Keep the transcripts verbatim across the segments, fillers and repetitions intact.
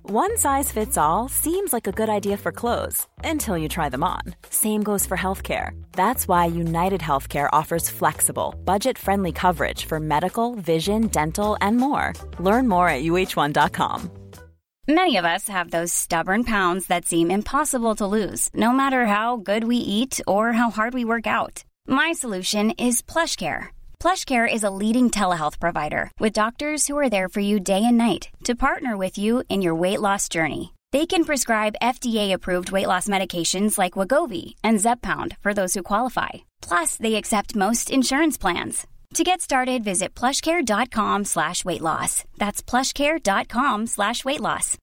One size fits all seems like a good idea for clothes until you try them on. Same goes for healthcare. That's why United Healthcare offers flexible, budget-friendly coverage for medical, vision, dental, and more. Learn more at U H one dot com. Many of us have those stubborn pounds that seem impossible to lose, no matter how good we eat or how hard we work out. My solution is PlushCare. PlushCare is a leading telehealth provider with doctors who are there for you day and night to partner with you in your weight loss journey. They can prescribe F D A-approved weight loss medications like Wegovy and Zepbound for those who qualify. Plus, they accept most insurance plans. To get started, visit plushcare.com slash weight loss. That's plushcare.com slash weight loss.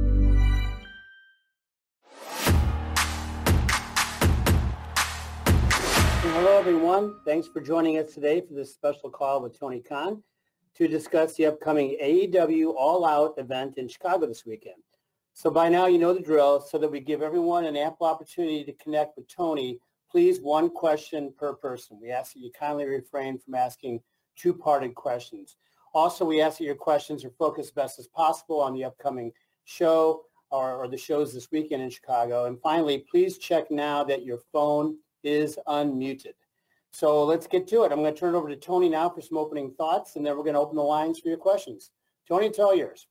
Hello, everyone. Thanks for joining us today for this special call with Tony Khan to discuss the upcoming A E W All Out event in Chicago this weekend. So by now, you know the drill. So that we give everyone an ample opportunity to connect with Tony, please one question per person. We ask that you kindly refrain from asking two-parted questions. Also, we ask that your questions are focused best as possible on the upcoming show or, or the shows this weekend in Chicago. And finally, please check now that your phone is unmuted. So let's get to it. I'm going to turn it over to Tony now for some opening thoughts, and then we're going to open the lines for your questions. Tony, it's all yours.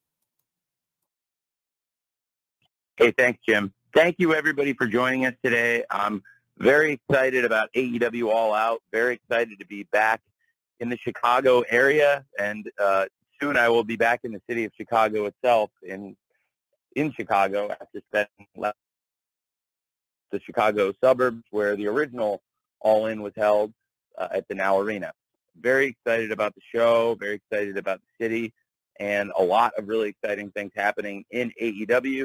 Hey, thanks, Jim. Thank you, everybody, for joining us today. I'm very excited about A E W All Out, very excited to be back in the Chicago area, and uh, soon I will be back in the city of Chicago itself, in, in Chicago, after spending the Chicago suburbs where the original All In was held uh, at the Now Arena. Very excited about the show, very excited about the city, and a lot of really exciting things happening in A E W.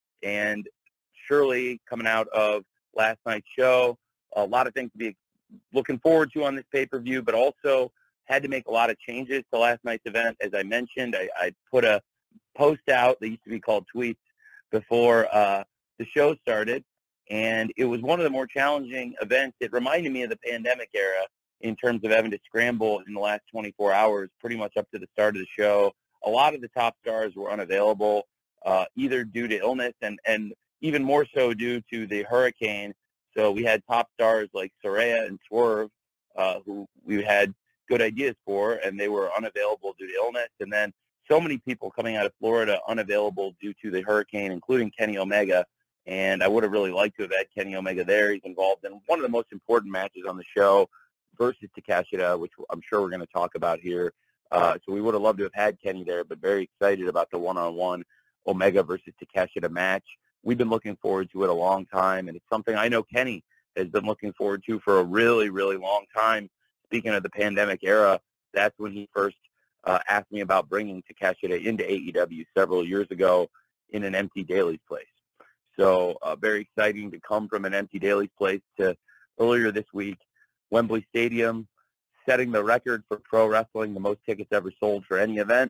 And surely coming out of last night's show, a lot of things to be looking forward to on this pay-per-view, but also had to make a lot of changes to last night's event. As I mentioned, I, I put a post out that used to be called tweets before uh, the show started. And it was one of the more challenging events. It reminded me of the pandemic era in terms of having to scramble in the last twenty-four hours, pretty much up to the start of the show. A lot of the top stars were unavailable, uh, either due to illness and, and even more so due to the hurricane. So we had top stars like Saraya and Swerve, uh, who we had good ideas for, and they were unavailable due to illness. And then so many people coming out of Florida unavailable due to the hurricane, including Kenny Omega. And I would have really liked to have had Kenny Omega there. He's involved in one of the most important matches on the show versus Takeshita, which I'm sure we're going to talk about here. Uh, so we would have loved to have had Kenny there, but very excited about the one-on-one Omega versus Takeshita match. We've been looking forward to it a long time, and it's something I know Kenny has been looking forward to for a really, really long time. Speaking of the pandemic era, that's when he first uh, asked me about bringing Takeshita into A E W several years ago in an empty Daily's place. So uh, very exciting to come from an empty Daily's place to earlier this week, Wembley Stadium, setting the record for pro wrestling, the most tickets ever sold for any event.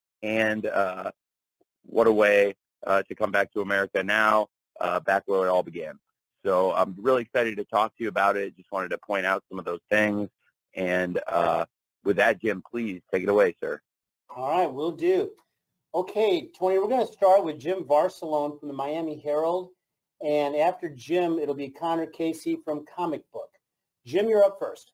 And uh, what a way uh, to come back to America now, uh, back where it all began. So I'm really excited to talk to you about it. Just wanted to point out some of those things. And uh, with that, Jim, please take it away, sir. All right, will do. Okay, Tony, we're going to start with Jim Varsalone from the Miami Herald. And after Jim, it'll be Connor Casey from Comic Book. Jim, you're up first.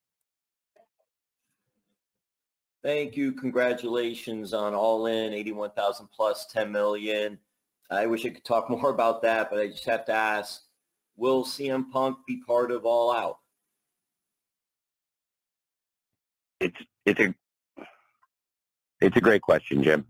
Thank you. Congratulations on All In, eighty-one thousand plus, ten million. I wish I could talk more about that, but I just have to ask, will C M Punk be part of All Out? It's, it's, a, it's a great question, Jim.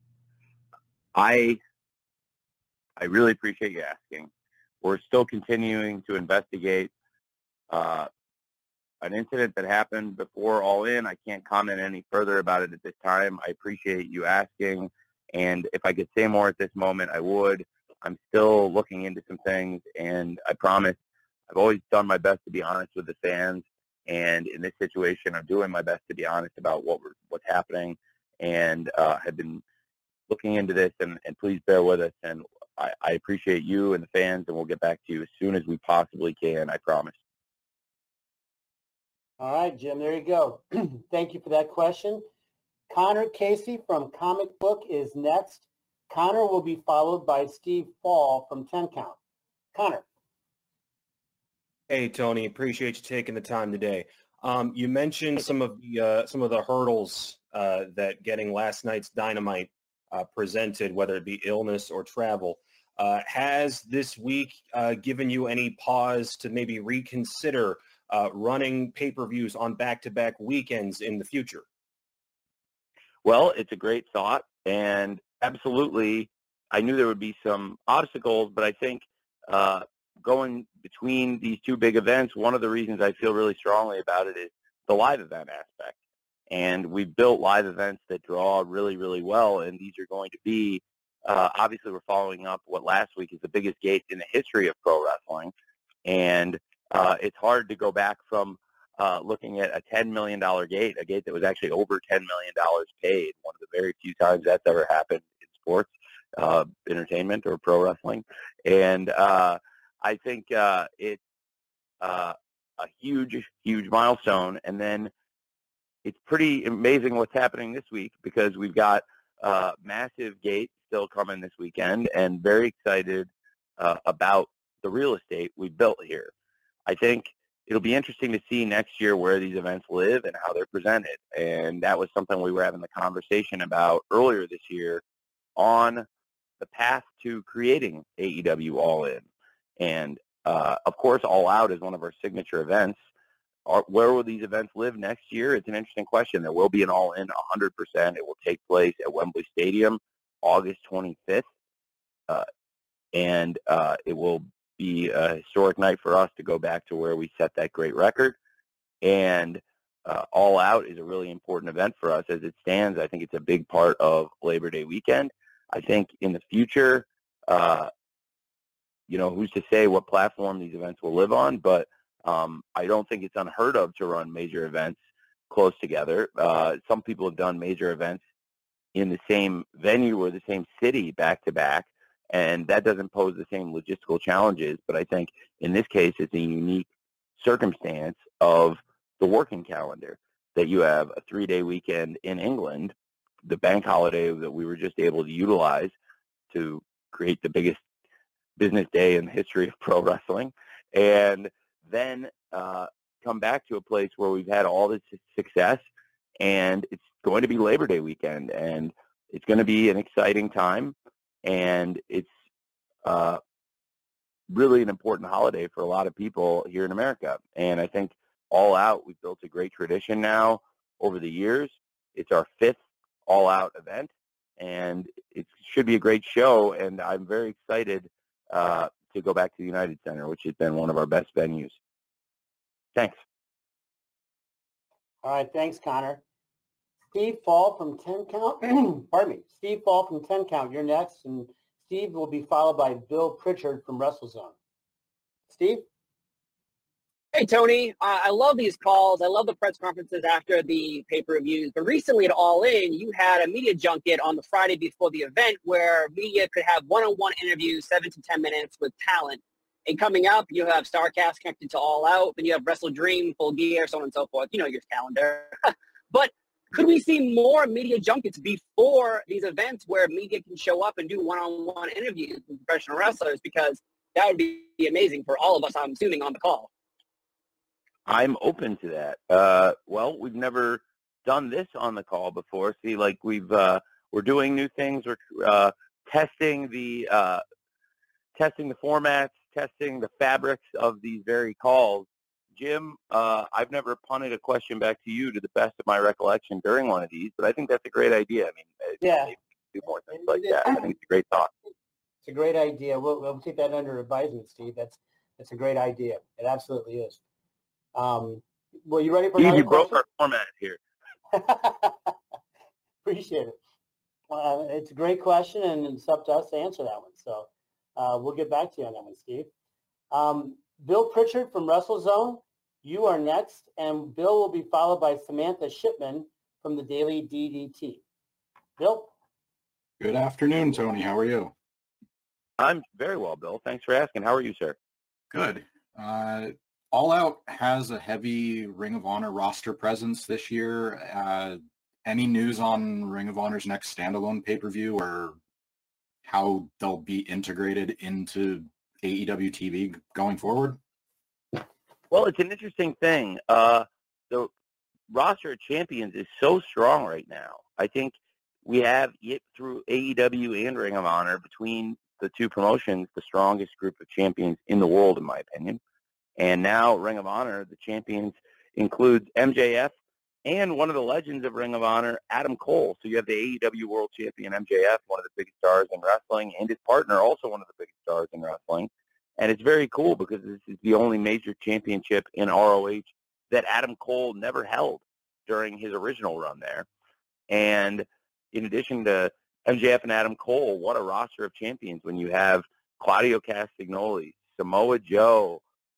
I I really appreciate you asking. We're still continuing to investigate uh, an incident that happened before All In. I can't comment any further about it at this time. I appreciate you asking, and if I could say more at this moment, I would. I'm still looking into some things, and I promise I've always done my best to be honest with the fans, and in this situation, I'm doing my best to be honest about what we're, what's happening, and uh, have been looking into this, and, and please bear with us. And I, I appreciate you and the fans, and we'll get back to you as soon as we possibly can, I promise. All right, Jim, there you go. Thank you for that question. Connor Casey from Comic Book is next. Connor will be followed by Steve Fall from ten count. Connor. Hey, Tony, appreciate you taking the time today. Um, you mentioned some of the uh, some of the hurdles uh, that getting last night's Dynamite uh, presented, whether it be illness or travel. Uh, has this week uh, given you any pause to maybe reconsider uh, running pay-per-views on back-to-back weekends in the future? Well, it's a great thought, and absolutely, I knew there would be some obstacles, but I think uh, going between these two big events, one of the reasons I feel really strongly about it is the live event aspect. And we've built live events that draw really, really well, and these are going to be, uh, obviously we're following up what last week is the biggest gate in the history of pro wrestling, and uh, it's hard to go back from uh, looking at a ten million dollars gate, a gate that was actually over ten million dollars paid, one of the very few times that's ever happened in sports, uh, entertainment, or pro wrestling. And uh, I think uh, it's uh, a huge, huge milestone. And then it's pretty amazing what's happening this week, because we've got uh, massive gate still coming this weekend, and very excited uh, about the real estate we've built here. I think it'll be interesting to see next year where these events live and how they're presented. And that was something we were having the conversation about earlier this year on the path to creating A E W All In. And, uh, of course, All Out is one of our signature events. Are, where will these events live next year? It's an interesting question. There will be an All In one hundred percent. It will take place at Wembley Stadium August twenty-fifth. Uh, and uh, it will be a historic night for us to go back to where we set that great record. And uh, All Out is a really important event for us as it stands. I think it's a big part of Labor Day weekend. I think in the future, uh, you know, who's to say what platform these events will live on, but um, I don't think it's unheard of to run major events close together. Uh, some people have done major events in the same venue or the same city back to back, and that doesn't pose the same logistical challenges. But I think in this case, it's a unique circumstance of the working calendar, that you have a three-day weekend in England, the bank holiday that we were just able to utilize to create the biggest business day in the history of pro wrestling, and then uh, come back to a place where we've had all this success, and it's going to be Labor Day weekend, and it's going to be an exciting time, and it's uh, really an important holiday for a lot of people here in America. And I think All Out, we've built a great tradition now over the years. It's our fifth All Out event, and it should be a great show, and I'm very excited uh, to go back to the United Center, which has been one of our best venues. Thanks. All right, thanks, Connor. Steve Fall from ten count. Pardon me. Steve Fall from ten count. You're next, and Steve will be followed by Bill Pritchard from WrestleZone. Steve? Hey, Tony. Uh, I love these calls. I love the press conferences after the pay-per-views. But recently at All In, you had a media junket on the Friday before the event where media could have one-on-one interviews, seven to ten minutes with talent. And coming up, you have StarCast connected to All Out. Then you have Wrestle Dream, Full Gear, so on and so forth. You know your calendar. But could we see more media junkets before these events where media can show up and do one-on-one interviews with professional wrestlers? Because that would be amazing for all of us, I'm assuming, on the call. I'm open to that. Uh, well, we've never done this on the call before. See, like we've uh, we're doing new things. We're uh, testing the uh, testing the formats, testing the fabrics of these very calls. Jim, uh, I've never punted a question back to you, to the best of my recollection, during one of these, but I think that's a great idea. I mean, yeah, maybe do more things like that. I think it's a great thought. It's a great idea. We'll, we'll take that under advisement, Steve. That's that's a great idea. It absolutely is. Um, well, you ready for Steve, another you broke question? our format here. Appreciate it. Uh, it's a great question, and it's up to us to answer that one. So uh, we'll get back to you on that one, Steve. Um, Bill Pritchard from WrestleZone, you are next, and Bill will be followed by Samantha Shipman from the Daily D D T. Bill? Good afternoon, Tony. How are you? I'm very well, Bill. Thanks for asking. How are you, sir? Good. Uh, All Out has a heavy Ring of Honor roster presence this year. Uh, any news on Ring of Honor's next standalone pay-per-view or how they'll be integrated into A E W T V going forward? Well, it's an interesting thing. Uh, the roster of champions is so strong right now. I think we have it through A E W and Ring of Honor, between the two promotions, the strongest group of champions in the world, in my opinion. And now Ring of Honor, the champions includes M J F and one of the legends of Ring of Honor, Adam Cole. So you have the A E W World Champion M J F, one of the biggest stars in wrestling, and his partner, also one of the biggest stars in wrestling. And it's very cool because this is the only major championship in R O H that Adam Cole never held during his original run there. And in addition to M J F and Adam Cole, what a roster of champions when you have Claudio Castagnoli, Samoa Joe,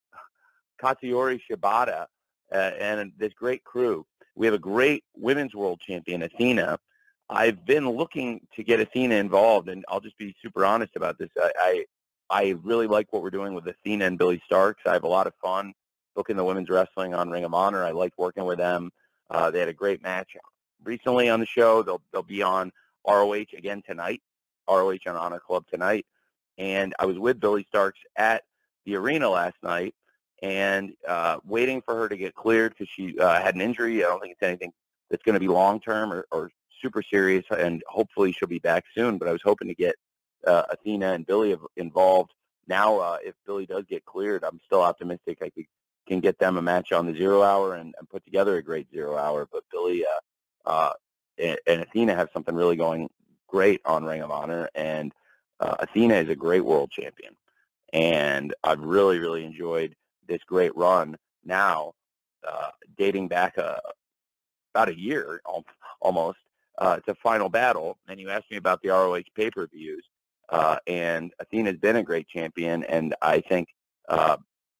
Katsuyori Shibata, uh, and this great crew. We have a great women's world champion, Athena. I've been looking to get Athena involved, and I'll just be super honest about this. I, I, I really like what we're doing with Athena and Billy Starks. I have a lot of fun booking the women's wrestling on Ring of Honor. I liked working with them. Uh, they had a great match recently on the show. They'll they'll be on R O H again tonight, R O H on Honor Club tonight. And I was with Billy Starks at the arena last night, and uh, waiting for her to get cleared because she uh, had an injury. I don't think it's anything that's going to be long-term or, or super serious, and hopefully she'll be back soon. But I was hoping to get uh, Athena and Billy involved. Now, uh, if Billy does get cleared, I'm still optimistic I could, can get them a match on the Zero Hour and, and put together a great Zero Hour. But Billy uh, uh, and, and Athena have something really going great on Ring of Honor, and uh, Athena is a great world champion. And I've really, really enjoyed this great run now, uh, dating back uh, about a year almost uh, to Final Battle. And you asked me about the R O H pay-per-views, uh, and Athena's been a great champion, and I think uh,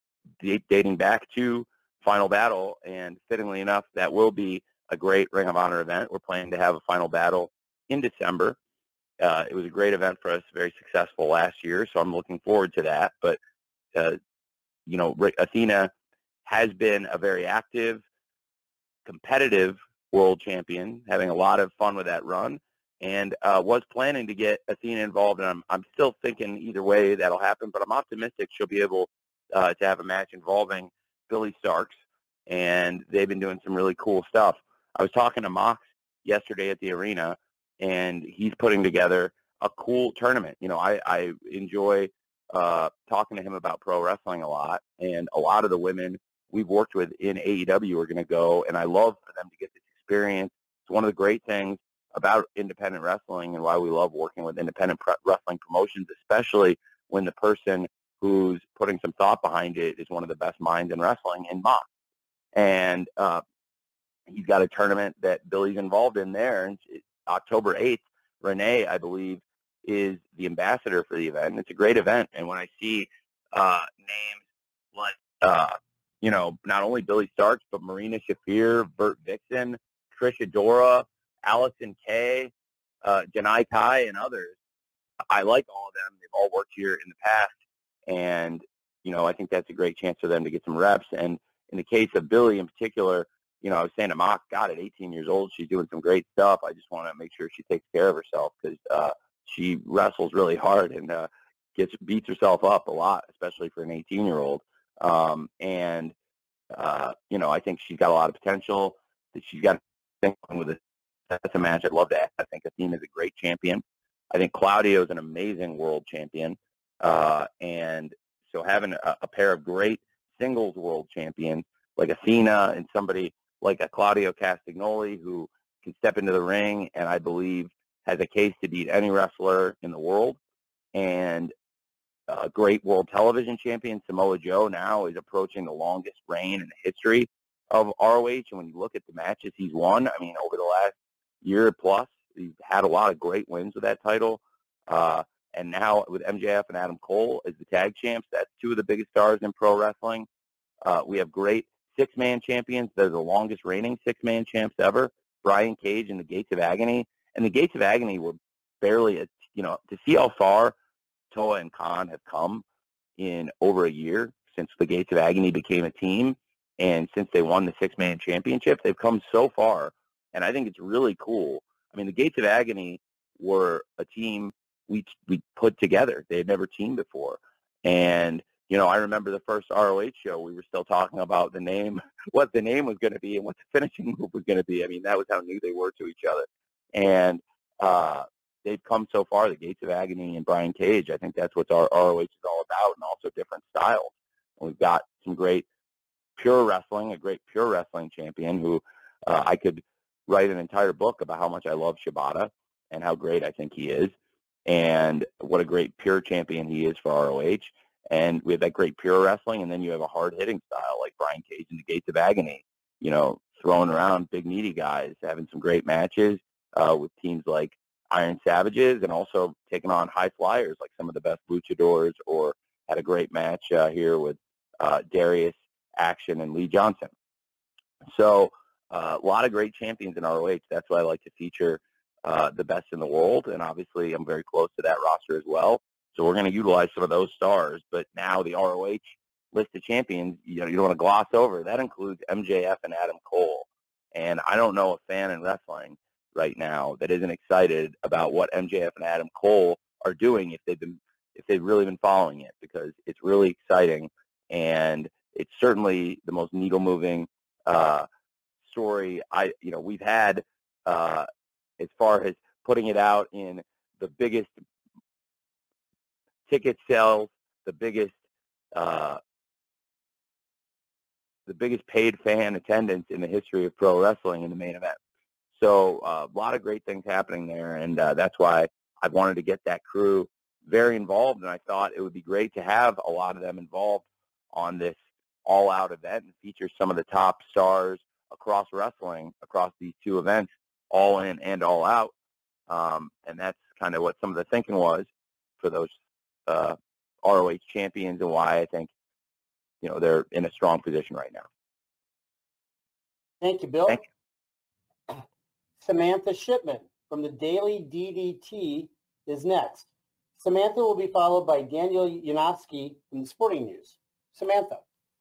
dating back to Final Battle, and fittingly enough, that will be a great Ring of Honor event. We're planning to have a Final Battle in December. Uh, it was a great event for us, very successful last year, so I'm looking forward to that. But, uh, you know, Athena has been a very active, competitive world champion, having a lot of fun with that run, and uh, was planning to get Athena involved. And I'm, I'm still thinking either way that'll happen, but I'm optimistic she'll be able uh, to have a match involving Billy Starks, and they've been doing some really cool stuff. I was talking to Mox yesterday at the arena, and he's putting together a cool tournament. You know, I, I enjoy uh, talking to him about pro wrestling a lot, and a lot of the women we've worked with in A E W are going to go, and I love for them to get this experience. It's one of the great things about independent wrestling and why we love working with independent pre- wrestling promotions, especially when the person who's putting some thought behind it is one of the best minds in wrestling, in Mox. And uh, he's got a tournament that Billy's involved in there, and it's October eighth. Renee, I believe, is the ambassador for the event. And it's a great event. And when I see uh, names like, uh, you know, not only Billy Starks, but Marina Shafir, Bert Vixen, Trish Adora, Allison Kay, uh, Janai Kai, and others, I like all of them. They've all worked here in the past. And, you know, I think that's a great chance for them to get some reps. And in the case of Billy in particular, you know, I was saying to Mox, God, at eighteen years old, she's doing some great stuff. I just want to make sure she takes care of herself because uh, she wrestles really hard and uh, gets beats herself up a lot, especially for an eighteen-year-old. Um, and, uh, you know, I think she's got a lot of potential. That she's got to think with it. That's a match I'd love to have. I think Athena's a great champion. I think Claudio is an amazing world champion. Uh, and so having a, a pair of great singles world champions like Athena and somebody like a Claudio Castagnoli who can step into the ring and I believe has a case to beat any wrestler in the world, and a great world television champion, Samoa Joe, now is approaching the longest reign in the history of R O H. And when you look at the matches he's won, I mean, over the last year plus, he's had a lot of great wins with that title. Uh, and now with M J F and Adam Cole as the tag champs, that's two of the biggest stars in pro wrestling. Uh, we have great six-man champions. They're the longest reigning six-man champs ever, Brian Cage and the Gates of Agony. And the Gates of Agony were barely, a, you know, to see how far Toa and Khan have come in over a year since the Gates of Agony became a team, and since they won the six-man championship, they've come so far, and I think it's really cool. I mean, the Gates of Agony were a team we we put together. They had never teamed before. And, you know, I remember the first R O H show, we were still talking about the name, what the name was going to be and what the finishing move was going to be. I mean, that was how new they were to each other. And uh, they've come so far, the Gates of Agony and Brian Cage. I think that's what our R O H is all about, and also different styles. And we've got some great pure wrestling, a great pure wrestling champion who uh, I could write an entire book about how much I love Shibata and how great I think he is, and what a great pure champion he is for R O H. And we have that great pure wrestling, and then you have a hard-hitting style like Brian Cage and the Gates of Agony, you know, throwing around big, meaty guys, having some great matches uh, with teams like Iron Savages, and also taking on high flyers like some of the best luchadors, or had a great match uh, here with uh, Darius, Action, and Lee Johnson. So uh, a lot of great champions in R O H. That's why I like to feature uh, the best in the world, and obviously I'm very close to that roster as well. So we're going to utilize some of those stars, but now the R O H list of champions, you know, you don't want to gloss over. That includes M J F and Adam Cole. And I don't know a fan in wrestling right now that isn't excited about what M J F and Adam Cole are doing if they've been if they've really been following it, because it's really exciting, and it's certainly the most needle moving uh, story I you know we've had uh, as far as putting it out in the biggest ticket sales, the biggest uh, the biggest paid fan attendance in the history of pro wrestling in the main event. So uh, a lot of great things happening there, and uh, that's why I wanted to get that crew very involved, and I thought it would be great to have a lot of them involved on this all-out event and feature some of the top stars across wrestling, across these two events, All In and All Out. Um, and that's kind of what some of the thinking was for those uh, R O H champions, and why I think, you know, they're in a strong position right now. Thank you, Bill. Thank you. Samantha Shipman from the Daily D D T is next. Samantha will be followed by Daniel Yanofsky from the Sporting News. Samantha.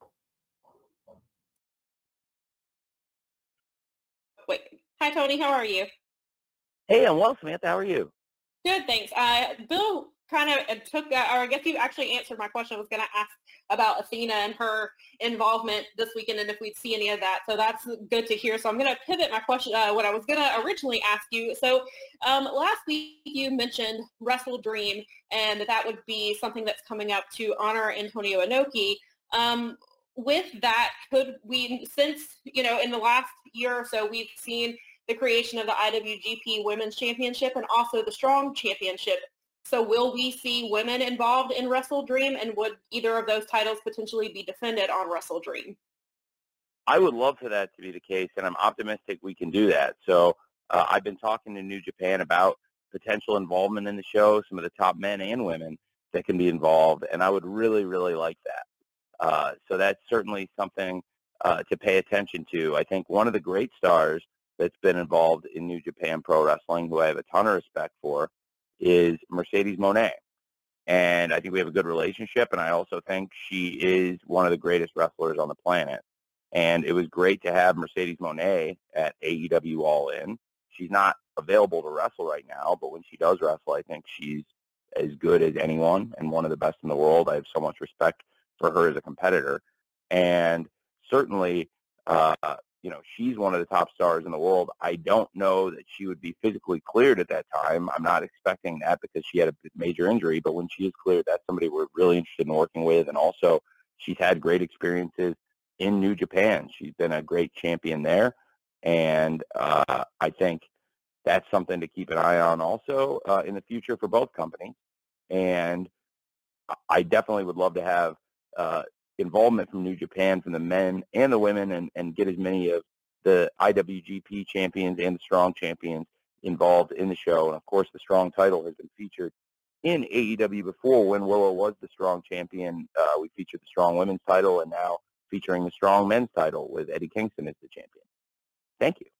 Wait. Hi, Tony. How are you? Hey, I'm well, Samantha. How are you? Good, thanks. Uh, Bill kind of took, uh, or I guess you actually answered my question. I was going to ask about Athena and her involvement this weekend, and if we'd see any of that. So that's good to hear. So I'm going to pivot my question, uh, what I was going to originally ask you. So um, last week you mentioned Wrestle Dream, and that that would be something that's coming up to honor Antonio Inoki. Um, with that, could we, since, you know, in the last year or so, we've seen the creation of the I W G P Women's Championship and also the Strong Championship. So will we see women involved in Wrestle Dream, and would either of those titles potentially be defended on Wrestle Dream? I would love for that to be the case, and I'm optimistic we can do that. So uh, I've been talking to New Japan about potential involvement in the show, some of the top men and women that can be involved, and I would really, really like that. Uh, so that's certainly something uh, to pay attention to. I think one of the great stars that's been involved in New Japan Pro Wrestling, who I have a ton of respect for, is Mercedes Moné. And I think we have a good relationship, and I also think she is one of the greatest wrestlers on the planet. And it was great to have Mercedes Moné at A E W All In. She's not available to wrestle right now, but when she does wrestle, I think she's as good as anyone and one of the best in the world. I have so much respect for her as a competitor. And certainly, uh, you know, she's one of the top stars in the world. I don't know that she would be physically cleared at that time. I'm not expecting that because she had a major injury, but when she is cleared, that's somebody we're really interested in working with. And also, she's had great experiences in New Japan. She's been a great champion there. And uh, I think that's something to keep an eye on also uh, in the future for both companies. And I definitely would love to have uh, involvement from New Japan, from the men and the women, and, and get as many of the I W G P champions and the Strong champions involved in the show. And, of course, the Strong title has been featured in A E W before. When Willow was the Strong champion, uh, we featured the Strong women's title, and now featuring the Strong men's title with Eddie Kingston as the champion. Thank you.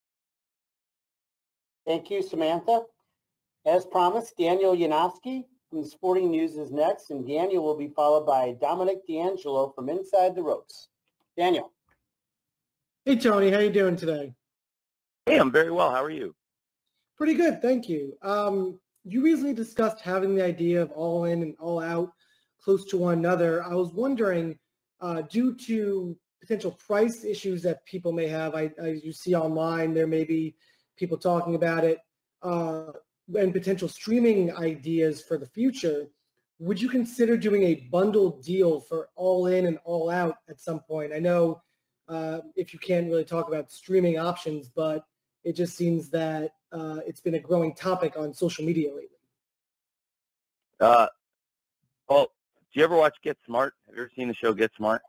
Thank you, Samantha. As promised, Daniel Yanofsky from the Sporting News is next, and Daniel will be followed by Dominic D'Angelo from Inside the Ropes. Daniel. Hey, Tony. How you doing today? Hey, I'm very well. How are you? Pretty good, thank you. Um, you recently discussed having the idea of All In and All Out close to one another. I was wondering, uh, due to potential price issues that people may have, I, I you see online, there may be people talking about it, uh, and potential streaming ideas for the future. Would you consider doing a bundled deal for All In and All Out at some point? I know uh, if you can't really talk about streaming options, but it just seems that uh, it's been a growing topic on social media lately. Uh, well, do you ever watch Get Smart? Have you ever seen the show Get Smart?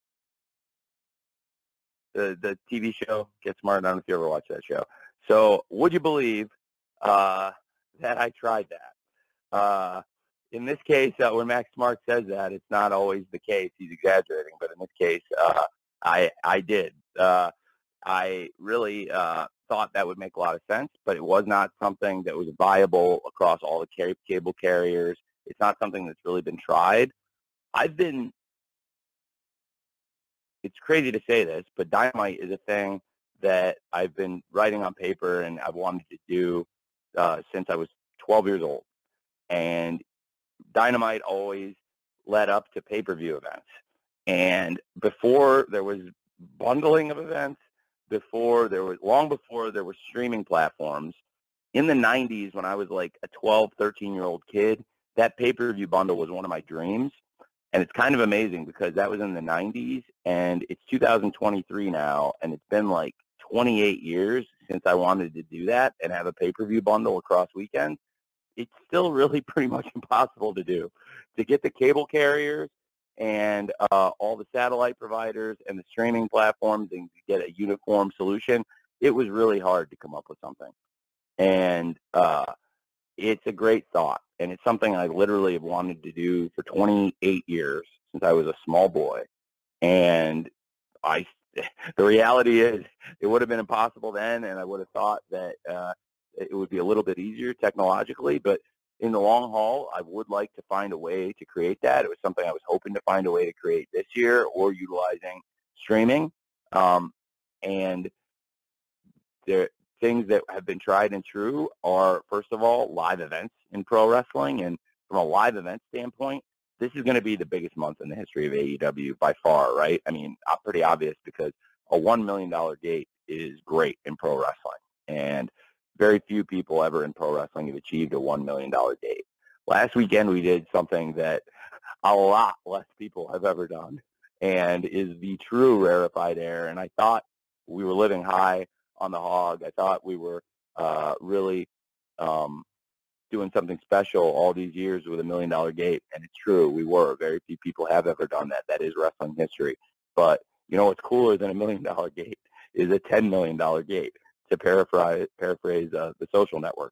The the T V show Get Smart. I don't know if you ever watched that show. So would you believe uh, that I tried that? Uh, in this case, uh, when Max Smart says that, it's not always the case. He's exaggerating, but in this case, uh, I I did. Uh, I really uh, thought that would make a lot of sense, but it was not something that was viable across all the cable carriers. It's not something that's really been tried. I've been, it's crazy to say this, but Dynamite is a thing that I've been writing on paper and I've wanted to do uh, since I was twelve years old. And Dynamite always led up to pay-per-view events. And before there was bundling of events, before there was, long before there were streaming platforms, in the nineties when I was like a twelve, thirteen-year-old kid, that pay-per-view bundle was one of my dreams. And it's kind of amazing because that was in the nineties, and it's two thousand twenty-three now, and it's been like twenty-eight years since I wanted to do that and have a pay-per-view bundle across weekends. It's still really pretty much impossible to do. To get the cable carriers and uh, all the satellite providers and the streaming platforms and get a uniform solution, it was really hard to come up with something. And uh, it's a great thought, and it's something I literally have wanted to do for twenty-eight years since I was a small boy. And I, the reality is it would have been impossible then, and I would have thought that uh, it would be a little bit easier technologically, but in the long haul, I would like to find a way to create that. It was something I was hoping to find a way to create this year, or utilizing streaming. Um, and there things that have been tried and true are, first of all, live events in pro wrestling. And from a live event standpoint, this is going to be the biggest month in the history of A E W by far, right? I mean, pretty obvious because a one million dollars gate is great in pro wrestling. And very few people ever in pro wrestling have achieved a one million dollars gate. Last weekend, we did something that a lot less people have ever done and is the true rarefied air. And I thought we were living high on the hog. I thought we were uh, really um, doing something special all these years with a million dollar gate. And it's true, we were. Very few people have ever done that. That is wrestling history. But you know what's cooler than a million dollar gate is a ten million dollars gate, to paraphrase, paraphrase uh, the Social Network.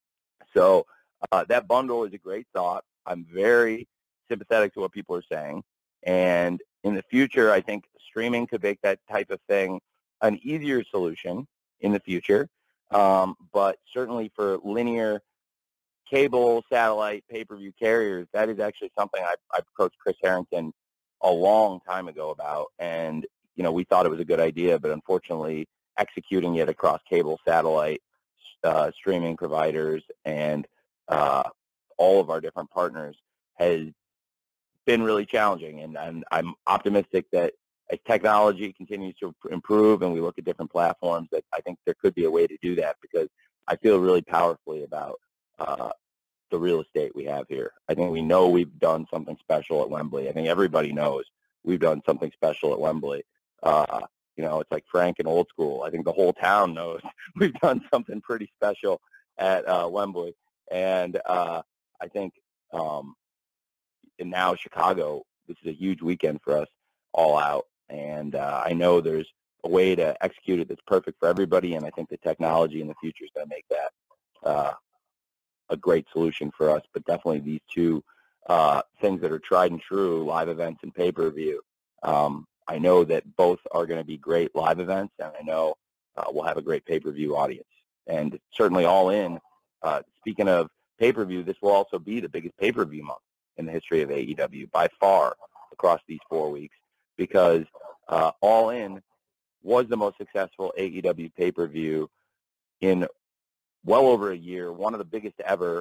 So uh, that bundle is a great thought. I'm very sympathetic to what people are saying. And in the future, I think streaming could make that type of thing an easier solution in the future. Um, but certainly for linear cable, satellite, pay-per-view carriers, that is actually something I, I approached Chris Harrington a long time ago about. And, you know, we thought it was a good idea, but unfortunately executing it across cable, satellite, uh, streaming providers, and uh, all of our different partners has been really challenging. And, and I'm optimistic that as technology continues to improve and we look at different platforms, that I think there could be a way to do that, because I feel really powerfully about uh, the real estate we have here. I think we know we've done something special at Wembley. I think everybody knows we've done something special at Wembley. Uh, you know, it's like Frank and Old School. I think the whole town knows we've done something pretty special at uh, Wembley. And uh, I think um, and now Chicago, this is a huge weekend for us all out. And uh, I know there's a way to execute it that's perfect for everybody, and I think the technology in the future is going to make that uh, a great solution for us. But definitely these two uh, things that are tried and true, live events and pay-per-view, um, I know that both are going to be great live events, and I know uh, we'll have a great pay-per-view audience. And certainly All In, uh, speaking of pay-per-view, this will also be the biggest pay-per-view month in the history of A E W by far across these four weeks, because uh, All In was the most successful A E W pay-per-view in well over a year, one of the biggest ever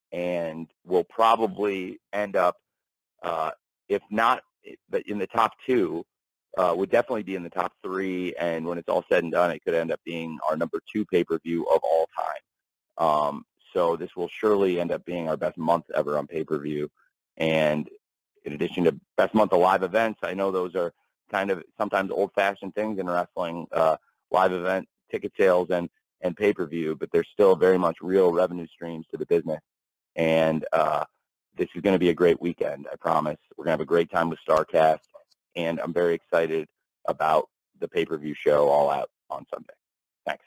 and will probably end up, uh, if not, but in the top two, uh, would definitely be in the top three. And when it's all said and done, it could end up being our number two pay-per-view of all time. Um, so this will surely end up being our best month ever on pay-per-view. And in addition to best month of live events, I know those are kind of sometimes old-fashioned things in wrestling, uh, live event ticket sales and, and pay-per-view, but there's still very much real revenue streams to the business. And uh, this is going to be a great weekend, I promise. We're going to have a great time with StarCast, and I'm very excited about the pay-per-view show All Out on Sunday. Thanks.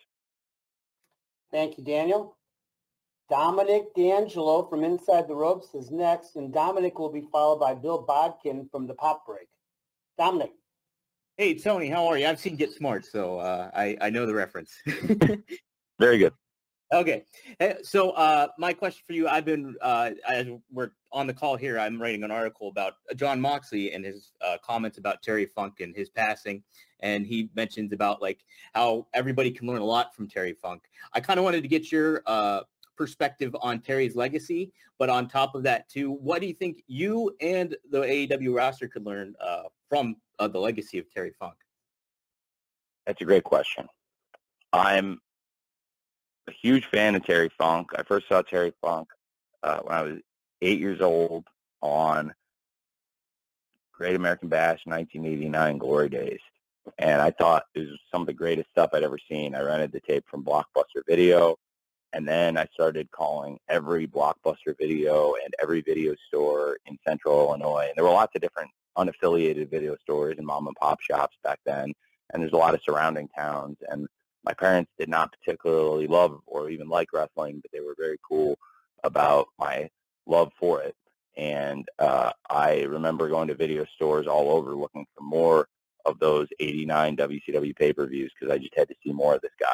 Thank you, Daniel. Dominic D'Angelo from Inside the Ropes is next, and Dominic will be followed by Bill Bodkin from the Pop Break. Dominic. Hey, Tony, how are you? I've seen Get Smart, so uh, I, I know the reference. Very good. Okay. So uh, my question for you, I've been, uh, as we're on the call here, I'm writing an article about Jon Moxley and his uh, comments about Terry Funk and his passing. And he mentions about like how everybody can learn a lot from Terry Funk. I kind of wanted to get your uh, perspective on Terry's legacy, but on top of that too, what do you think you and the A E W roster could learn uh, from uh, the legacy of Terry Funk? That's a great question. I'm a huge fan of Terry Funk. I first saw Terry Funk uh, when I was eight years old on Great American Bash nineteen eighty-nine Glory Days. And I thought it was some of the greatest stuff I'd ever seen. I rented the tape from Blockbuster Video, and then I started calling every Blockbuster Video and every video store in Central Illinois. And there were lots of different unaffiliated video stores and mom and pop shops back then. And there's a lot of surrounding towns. And my parents did not particularly love or even like wrestling, but they were very cool about my love for it. And uh, I remember going to video stores all over looking for more of those eighty-nine W C W pay-per-views because I just had to see more of this guy.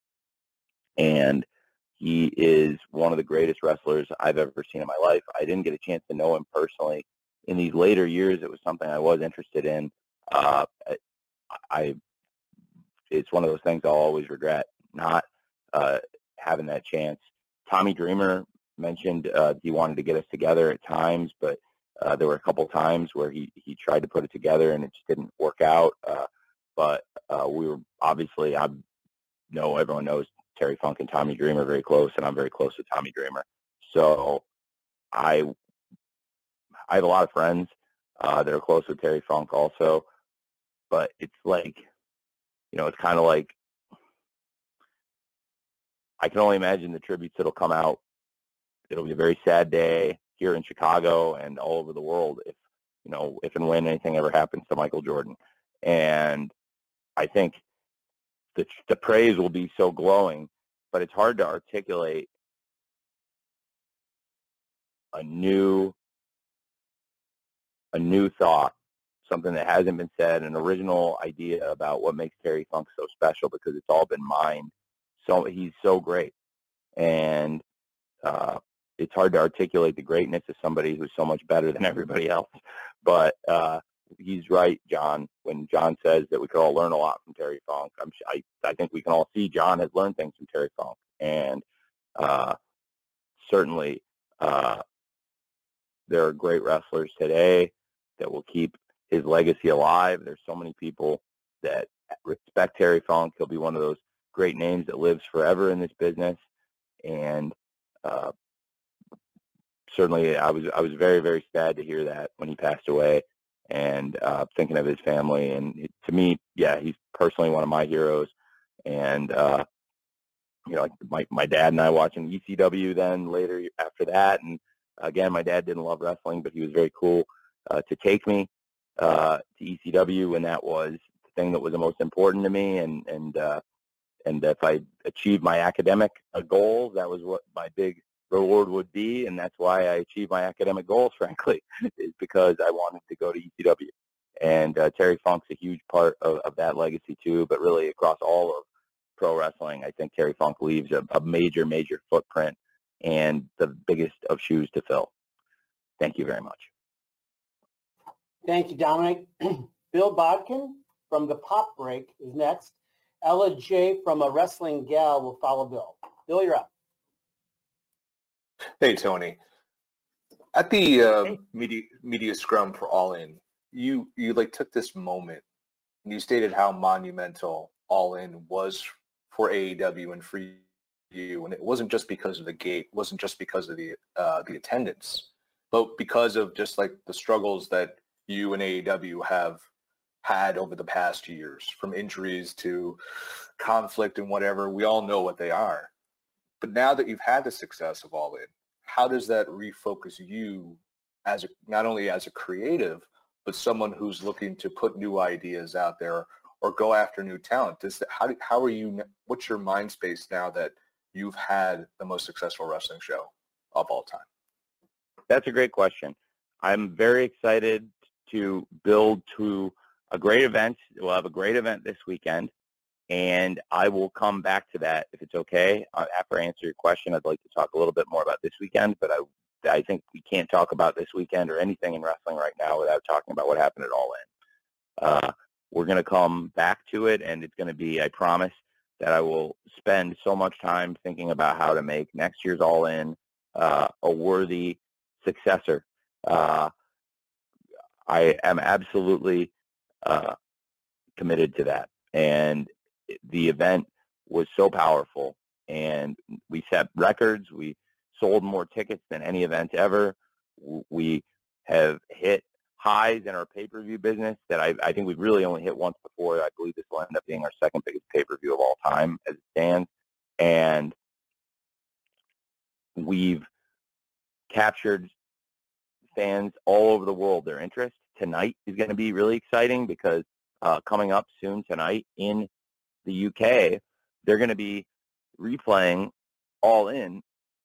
And he is one of the greatest wrestlers I've ever seen in my life. I didn't get a chance to know him personally. In these later years, it was something I was interested in. Uh, I, it's one of those things I'll always regret, not uh, having that chance. Tommy Dreamer mentioned uh, he wanted to get us together at times, but uh, there were a couple times where he, he tried to put it together and it just didn't work out. Uh, but uh, we were obviously, I know everyone knows Terry Funk and Tommy Dreamer very close, and I'm very close to Tommy Dreamer. So I I have a lot of friends uh, that are close with Terry Funk also, but it's like, you know, it's kind of like I can only imagine the tributes that'll come out. It'll be a very sad day here in Chicago and all over the world if, you know, if and when anything ever happens to Michael Jordan. And I think the, the praise will be so glowing, but it's hard to articulate a new a new thought, something that hasn't been said, an original idea about what makes Terry Funk so special, because it's all been mined. So he's so great. And uh, it's hard to articulate the greatness of somebody who's so much better than everybody else. But uh, he's right, John, when John says that we could all learn a lot from Terry Funk. I'm, I, I think we can all see John has learned things from Terry Funk. And uh, certainly uh, there are great wrestlers today that will keep his legacy alive. There's so many people that respect Terry Funk. He'll be one of those great names that lives forever in this business. And uh, certainly I was I was very, very sad to hear that when he passed away, and uh, thinking of his family. And it, to me, yeah, he's personally one of my heroes. And, uh, you know, my, my dad and I watching E C W then later after that. And again, my dad didn't love wrestling, but he was very cool uh, to take me uh, to E C W, and that was the thing that was the most important to me. And and uh, and if I achieved my academic uh, goals, that was what my big reward would be, and that's why I achieved my academic goals, frankly, is because I wanted to go to E C W. And uh, Terry Funk's a huge part of, of that legacy too, but really across all of pro wrestling, I think Terry Funk leaves a, a major, major footprint and the biggest of shoes to fill. Thank you very much. Thank you, Dominic. Bill Bodkin from the Pop Break is next. Ella J from A Wrestling Gal will follow Bill. Bill, you're up. Hey, Tony. At the uh, media media scrum for All In, you you like took this moment and you stated how monumental All In was for A E W and for you, and it wasn't just because of the gate, it wasn't just because of the uh, the attendance, but because of just like the struggles that you and A E W have had over the past years, from injuries to conflict and whatever. We all know what they are. But now that you've had the success of All In, how does that refocus you as a, not only as a creative, but someone who's looking to put new ideas out there or go after new talent? Does that, how, do, how are you, what's your mind space now that you've had the most successful wrestling show of all time? That's a great question. I'm very excited to build to a great event. We'll have a great event this weekend, and I will come back to that if it's okay. Uh, after I answer your question, I'd like to talk a little bit more about this weekend, but I I think we can't talk about this weekend or anything in wrestling right now without talking about what happened at All In. Uh, we're going to come back to it, and it's going to be, I promise, that I will spend so much time thinking about how to make next year's All In uh, a worthy successor. Uh, I am absolutely uh, committed to that. And the event was so powerful, and we set records. We sold more tickets than any event ever. We have hit highs in our pay-per-view business that I, I think we've really only hit once before. I believe this will end up being our second biggest pay-per-view of all time as it stands. And we've captured fans all over the world, their interest. Tonight is going to be really exciting because uh, coming up soon tonight in the U K, they're going to be replaying All In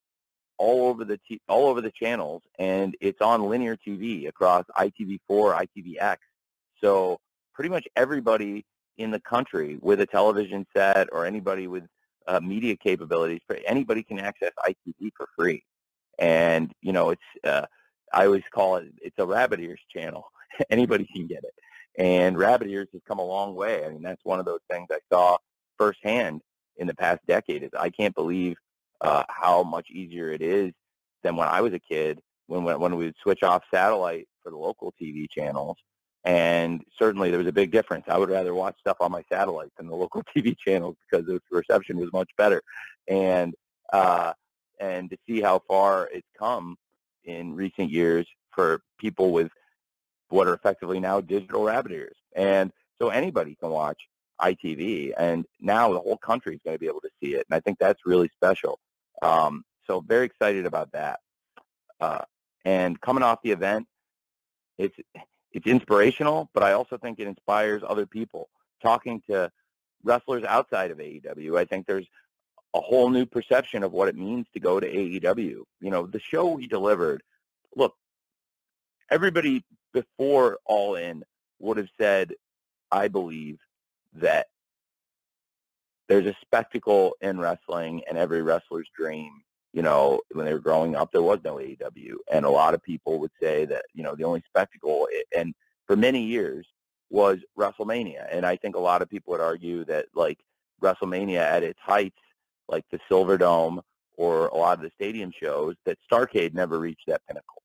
all over the t- all over the channels, and it's on linear T V across I T V four, I T V X. So pretty much everybody in the country with a television set or anybody with uh, media capabilities, anybody can access I T V for free. And you know, it's uh, I always call it it's a rabbit ears channel. Anybody can get it. And rabbit ears has come a long way. I mean, that's one of those things I saw firsthand in the past decade. Is I can't believe uh, how much easier it is than when I was a kid, when, when when we would switch off satellite for the local T V channels. And certainly there was a big difference. I would rather watch stuff on my satellite than the local T V channels because the reception was much better. And uh, and to see how far it's come in recent years for people with what are effectively now digital rabbit ears. And so anybody can watch I T V, and now the whole country is going to be able to see it. And I think that's really special. Um, so very excited about that. Uh, and coming off the event, it's it's inspirational, but I also think it inspires other people. Talking to wrestlers outside of A E W, I think there's a whole new perception of what it means to go to A E W. You know, the show we delivered, look, everybody before All In would have said, I believe that there's a spectacle in wrestling and every wrestler's dream. You know, when they were growing up, there was no A E W. And a lot of people would say that, you know, the only spectacle, and for many years, was WrestleMania. And I think a lot of people would argue that, like, WrestleMania at its heights, like the Silverdome or a lot of the stadium shows, that Starrcade never reached that pinnacle.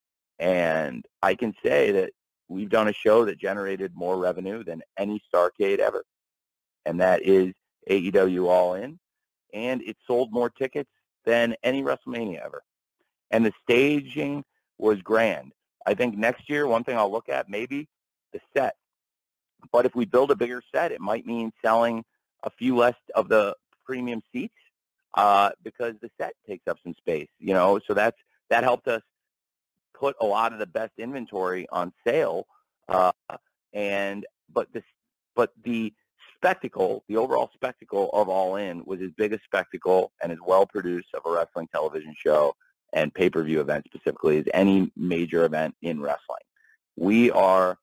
And I can say that we've done a show that generated more revenue than any Starrcade ever. And that is A E W All In. And it sold more tickets than any WrestleMania ever. And the staging was grand. I think next year, one thing I'll look at, maybe the set. But if we build a bigger set, it might mean selling a few less of the premium seats uh, because the set takes up some space, you know. So that's that helped us put a lot of the best inventory on sale. Uh, and but this, but the spectacle, the overall spectacle of All In was as big a spectacle and as well produced of a wrestling television show and pay-per-view event specifically as any major event in wrestling. We are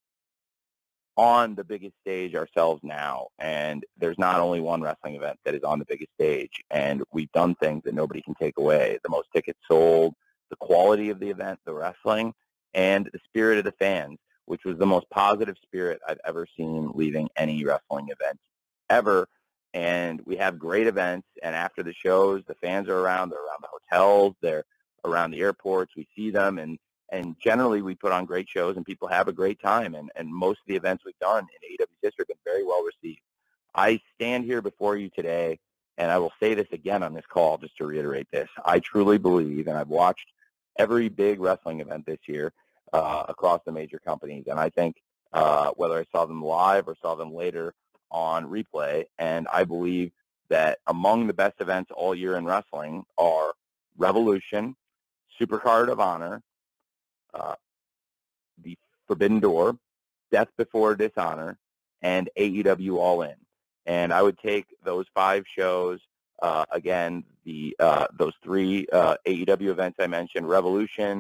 on the biggest stage ourselves now, and there's not only one wrestling event that is on the biggest stage, and we've done things that nobody can take away. The most tickets sold, the quality of the event, the wrestling, and the spirit of the fans, which was the most positive spirit I've ever seen leaving any wrestling event ever. and we have great events. And after the shows, the fans are around. They're around the hotels. They're around the airports. We see them, and and generally we put on great shows, and people have a great time. And and most of the events we've done in A E W's history have been very well received. I stand here before you today, and I will say this again on this call just to reiterate this. I truly believe, and I've watched every big wrestling event this year uh, across the major companies, and I think uh, whether I saw them live or saw them later on replay, and I believe that among the best events all year in wrestling are Revolution, Supercard of Honor, uh, the Forbidden Door, Death Before Dishonor, and A E W All In. And I would take those five shows, uh, again, the uh, those three uh, A E W events I mentioned, Revolution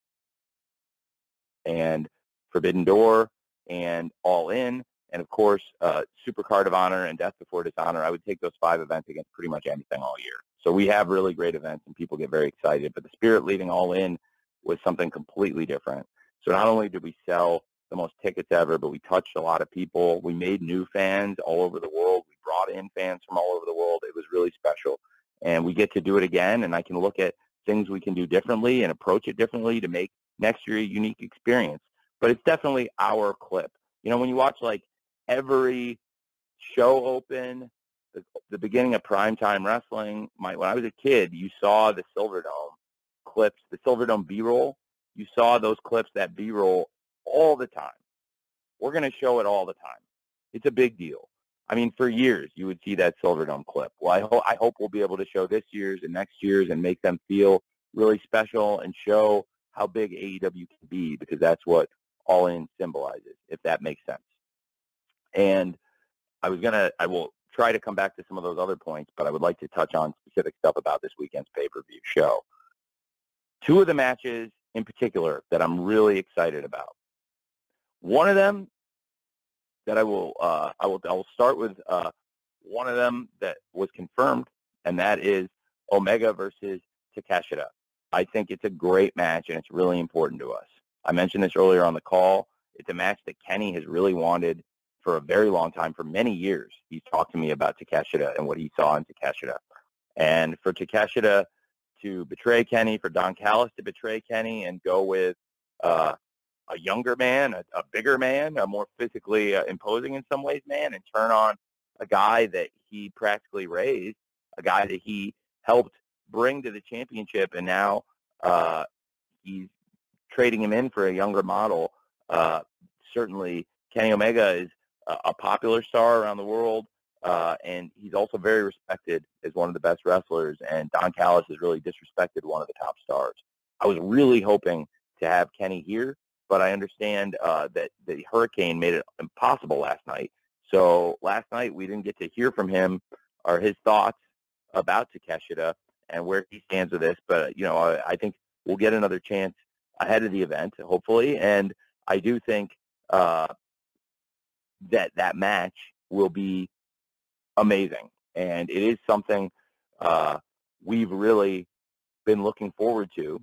and Forbidden Door and All In, and of course, uh, Supercard of Honor and Death Before Dishonor. I would take those five events against pretty much anything all year. So we have really great events, and people get very excited. But the Spirit leading All In was something completely different. So not only did we sell the most tickets ever, but we touched a lot of people. We made new fans all over the world. We brought in fans from all over the world. It was really special. And we get to do it again, and I can look at things we can do differently and approach it differently to make next year a unique experience. But it's definitely our clip. You know, when you watch, like, every show open, the, the beginning of primetime wrestling, my, when I was a kid, you saw the Silverdome clips, the Silverdome B-roll. You saw those clips, that B-roll, all the time. We're going to show it all the time. It's a big deal. I mean, for years, you would see that Silverdome clip. Well, I, ho- I hope we'll be able to show this year's and next year's and make them feel really special and show how big A E W can be, because that's what All In symbolizes, if that makes sense. And I was going to, I will try to come back to some of those other points, but I would like to touch on specific stuff about this weekend's pay-per-view show. Two of the matches in particular that I'm really excited about. One of them that I will, uh, I will, I will start with uh, one of them that was confirmed, and that is Omega versus Takeshita. I think it's a great match, and it's really important to us. I mentioned this earlier on the call. It's a match that Kenny has really wanted for a very long time, for many years. He's talked to me about Takeshita and what he saw in Takeshita. And for Takeshita to betray Kenny, for Don Callis to betray Kenny and go with uh, a younger man, a, a bigger man, a more physically uh, imposing in some ways man, and turn on a guy that he practically raised, a guy that he helped bring to the championship, and now uh, he's trading him in for a younger model. Uh, certainly, Kenny Omega is a, a popular star around the world, uh, and he's also very respected as one of the best wrestlers, and Don Callis has really disrespected one of the top stars. I was really hoping to have Kenny here, but I understand uh, that the hurricane made it impossible last night. So last night we didn't get to hear from him or his thoughts about Takeshita and where he stands with this. But, you know, I, I think we'll get another chance ahead of the event, hopefully. And I do think uh, that that match will be amazing. And it is something uh, we've really been looking forward to.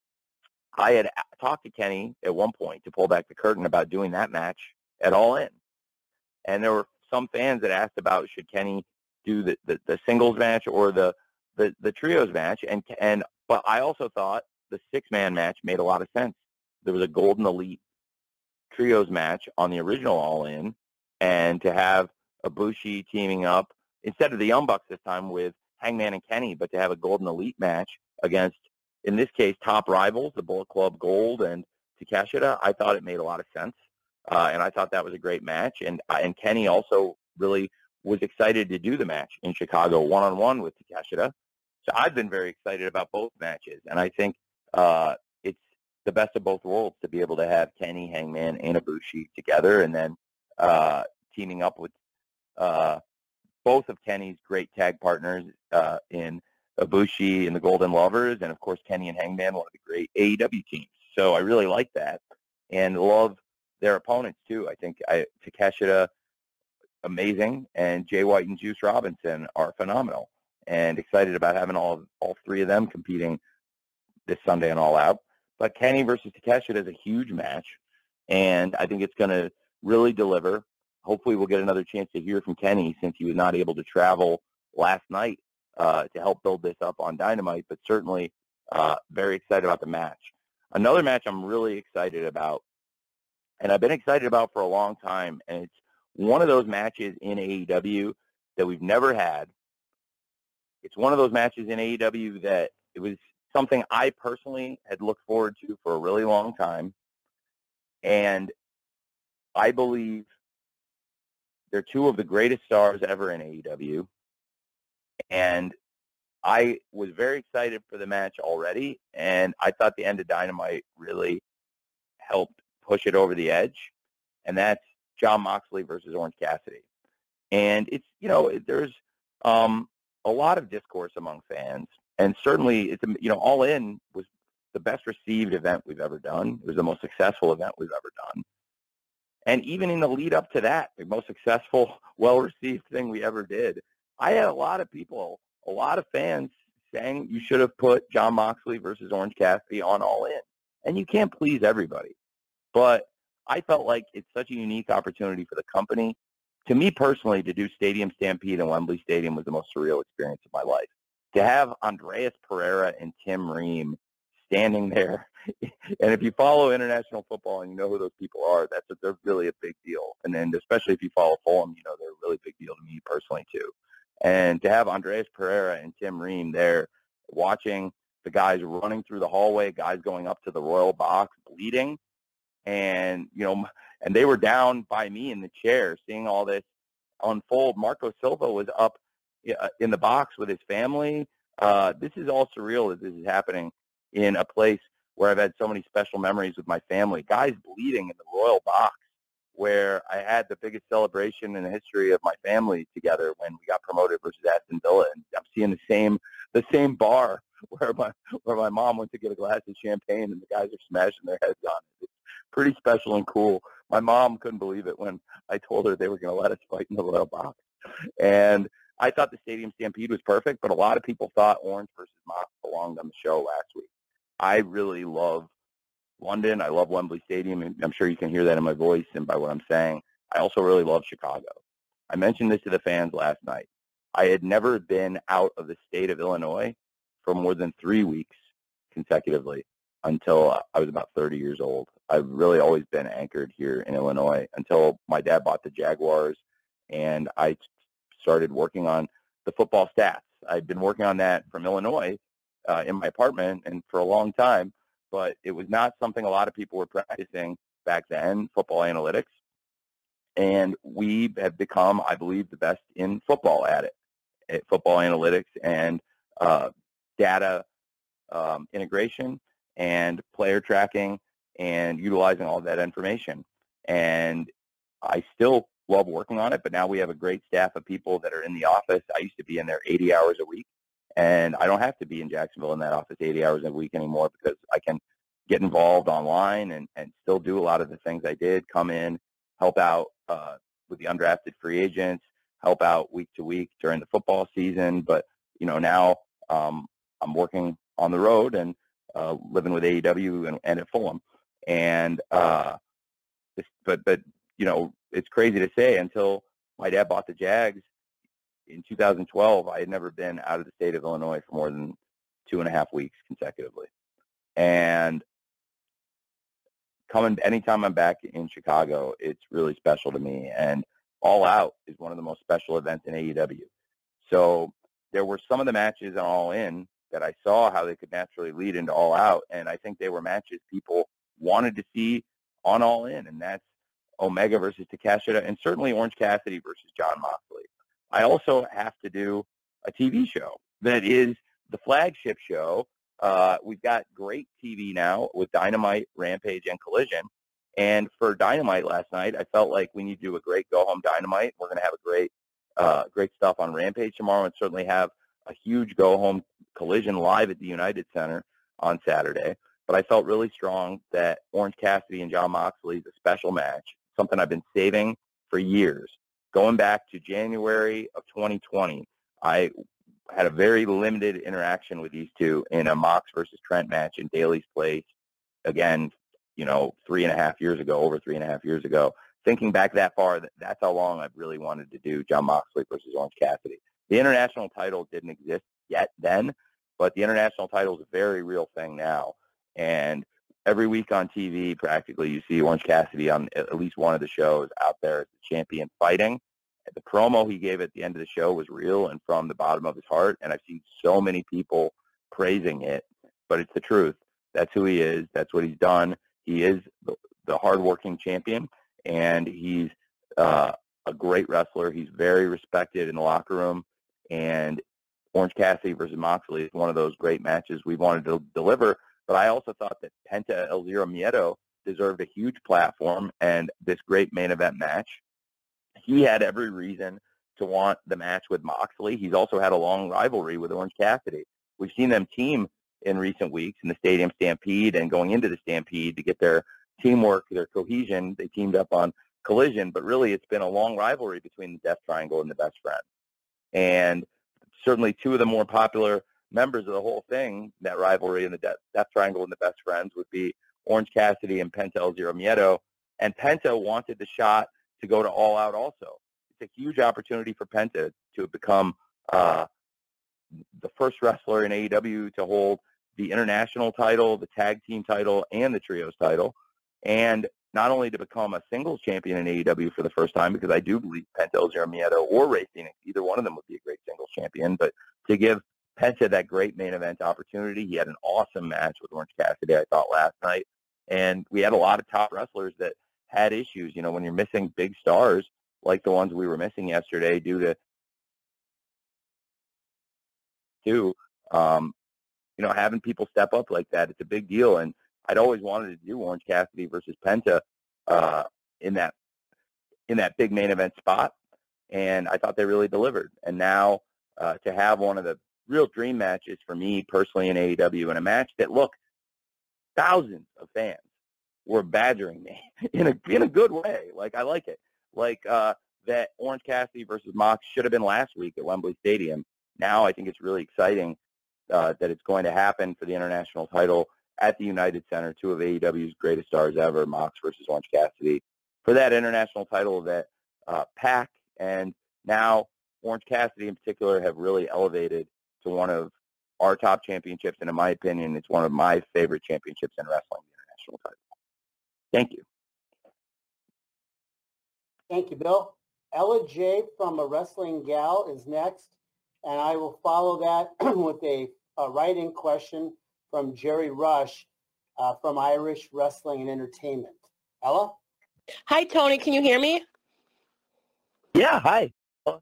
I had talked to Kenny at one point to pull back the curtain about doing that match at All In. And there were some fans that asked about, should Kenny do the, the, the singles match or the, the, the trios match? And, and but I also thought the six-man match made a lot of sense. There was a Golden Elite trios match on the original All In, and to have Ibushi teaming up, instead of the Young Bucks this time with Hangman and Kenny, but to have a Golden Elite match against, in this case, top rivals, the Bullet Club Gold and Takeshita, I thought it made a lot of sense. Uh, and I thought that was a great match. And and Kenny also really was excited to do the match in Chicago one-on-one with Takeshita. So I've been very excited about both matches. And I think uh, it's the best of both worlds to be able to have Kenny, Hangman, and Ibushi together, and then uh, teaming up with uh, both of Kenny's great tag partners uh, in Ibushi and the Golden Lovers, and, of course, Kenny and Hangman, one of the great A E W teams. So I really like that and love their opponents, too. I think I, Takeshita, amazing, and Jay White and Juice Robinson are phenomenal, and excited about having all all three of them competing this Sunday on All Out. But Kenny versus Takeshita is a huge match, and I think it's going to really deliver. hopefully we'll get another chance to hear from Kenny since he was not able to travel last night uh, to help build this up on Dynamite, but certainly uh, very excited about the match. Another match I'm really excited about, and I've been excited about for a long time, and it's one of those matches in A E W that we've never had. It's one of those matches in A E W that it was something I personally had looked forward to for a really long time, and I believe they're two of the greatest stars ever in A E W, and I was very excited for the match already, and I thought the end of Dynamite really helped push it over the edge, and that's Jon Moxley versus Orange Cassidy. And it's, you know, there's um, a lot of discourse among fans, and certainly, it's, you know, All In was the best received event we've ever done. It was the most successful event we've ever done. And even in the lead up to that, the most successful, well-received thing we ever did, I had a lot of people, a lot of fans saying you should have put Jon Moxley versus Orange Cassidy on All In. And you can't please everybody. But I felt like it's such a unique opportunity for the company. To me personally, to do Stadium Stampede in Wembley Stadium was the most surreal experience of my life. To have Andreas Pereira and Tim Ream standing there, and if you follow international football and you know who those people are, that's a, they're really a big deal. And then especially if you follow Fulham, you know they're a really big deal to me personally too. And to have Andreas Pereira and Tim Ream there watching the guys running through the hallway, guys going up to the Royal Box bleeding, and you know, and they were down by me in the chair seeing all this unfold. Marco Silva was up in the box with his family. Uh, this is all surreal that this is happening in a place where I've had so many special memories with my family. Guys bleeding in the Royal Box, where I had the biggest celebration in the history of my family together when we got promoted versus Aston Villa. And I'm seeing the same the same bar where my where my mom went to get a glass of champagne, and the guys are smashing their heads on it. It's pretty special and cool. My mom couldn't believe it when I told her they were going to let us fight in the Royal Box. And I thought the Stadium Stampede was perfect, but a lot of people thought Orange versus Mox belonged on the show last week. I really love London. I love Wembley Stadium, and I'm sure you can hear that in my voice and by what I'm saying. I also really love Chicago. I mentioned this to the fans last night. I had never been out of the state of Illinois for more than three weeks consecutively until I was about thirty years old. I've really always been anchored here in Illinois until my dad bought the Jaguars, and I started working on the football stats. I'd been working on that from Illinois uh, in my apartment and for a long time, but it was not something a lot of people were practicing back then, football analytics. And we have become, I believe, the best in football at it, at football analytics and uh, data um, integration and player tracking and utilizing all that information. And I still love working on it, but now we have a great staff of people that are in the office. I used to be in there eighty hours a week, and I don't have to be in Jacksonville in that office eighty hours a week anymore because I can get involved online and, and still do a lot of the things I did, come in, help out uh, with the undrafted free agents, help out week to week during the football season. But, you know, now um, I'm working on the road and uh, living with A E W and, and at Fulham. And, uh, this, but, but, you know, it's crazy to say, until my dad bought the Jags in two thousand twelve, I had never been out of the state of Illinois for more than two and a half weeks consecutively. And coming anytime I'm back in Chicago, it's really special to me. And All Out is one of the most special events in A E W. So there were some of the matches on All In that I saw how they could naturally lead into All Out, and I think they were matches people wanted to see on All In, and that's Omega versus Takeshita, and certainly Orange Cassidy versus Jon Moxley. I also have to do a T V show that is the flagship show. Uh, we've got great T V now with Dynamite, Rampage, and Collision. And for Dynamite last night, I felt like we need to do a great go-home Dynamite. We're going to have a great, uh, great stuff on Rampage tomorrow, and certainly have a huge go-home Collision live at the United Center on Saturday. But I felt really strong that Orange Cassidy and Jon Moxley is a special match, something I've been saving for years. Going back to January of twenty twenty, I had a very limited interaction with these two in a Mox versus Trent match in Daly's Place. Again, you know, three and a half years ago, over three and a half years ago. thinking back that far, that, that's how long I've really wanted to do Jon Moxley versus Orange Cassidy. The international title didn't exist yet then, but the international title is a very real thing now. And every week on T V, practically, you see Orange Cassidy on at least one of the shows out there as the champion fighting. The promo he gave at the end of the show was real and from the bottom of his heart, and I've seen so many people praising it, but it's the truth. That's who he is. That's what he's done. He is the, the hardworking champion, and he's uh, a great wrestler. He's very respected in the locker room, and Orange Cassidy versus Moxley is one of those great matches we wanted to deliver, but I also thought that Penta El Zero Miedo deserved a huge platform and this great main event match. He had every reason to want the match with Moxley. He's also had a long rivalry with Orange Cassidy. We've seen them team in recent weeks in the Stadium Stampede and going into the Stampede to get their teamwork, their cohesion. They teamed up on Collision, but really it's been a long rivalry between the Death Triangle and the Best Friends. And certainly two of the more popular members of the whole thing, that rivalry in the Death, Death Triangle and the Best Friends, would be Orange Cassidy and Penta El Zero Miedo. And Penta wanted the shot to go to All Out also. It's a huge opportunity for Penta to become uh, the first wrestler in A E W to hold the international title, the tag team title, and the trios title, and not only to become a singles champion in A E W for the first time, because I do believe Penta El Zero Miedo or Rey Fenix, either one of them would be a great singles champion, but to give Penta that great main event opportunity. He had an awesome match with Orange Cassidy, I thought, last night, and we had a lot of top wrestlers that had issues. You know, when you're missing big stars like the ones we were missing yesterday due to, to um, you know, having people step up like that, it's a big deal. And I'd always wanted to do Orange Cassidy versus Penta uh, in that in that big main event spot, and I thought they really delivered. And now uh, to have one of the real dream matches for me personally in A E W, in a match that, look, thousands of fans were badgering me in a in a good way. Like, I like it. Like uh, that Orange Cassidy versus Mox should have been last week at Wembley Stadium. Now I think it's really exciting uh, that it's going to happen for the international title at the United Center, two of A E W's greatest stars ever, Mox versus Orange Cassidy, for that international title that uh, Pac and now Orange Cassidy in particular have really elevated to one of our top championships, and in my opinion, it's one of my favorite championships in wrestling, the international title. Thank you. Thank you, Bill. Ella J. from A Wrestling Gal is next, and I will follow that with a, a write-in question from Jerry Rush uh, from Irish Wrestling and Entertainment. Ella? Hi, Tony. Can you hear me? Yeah, hi.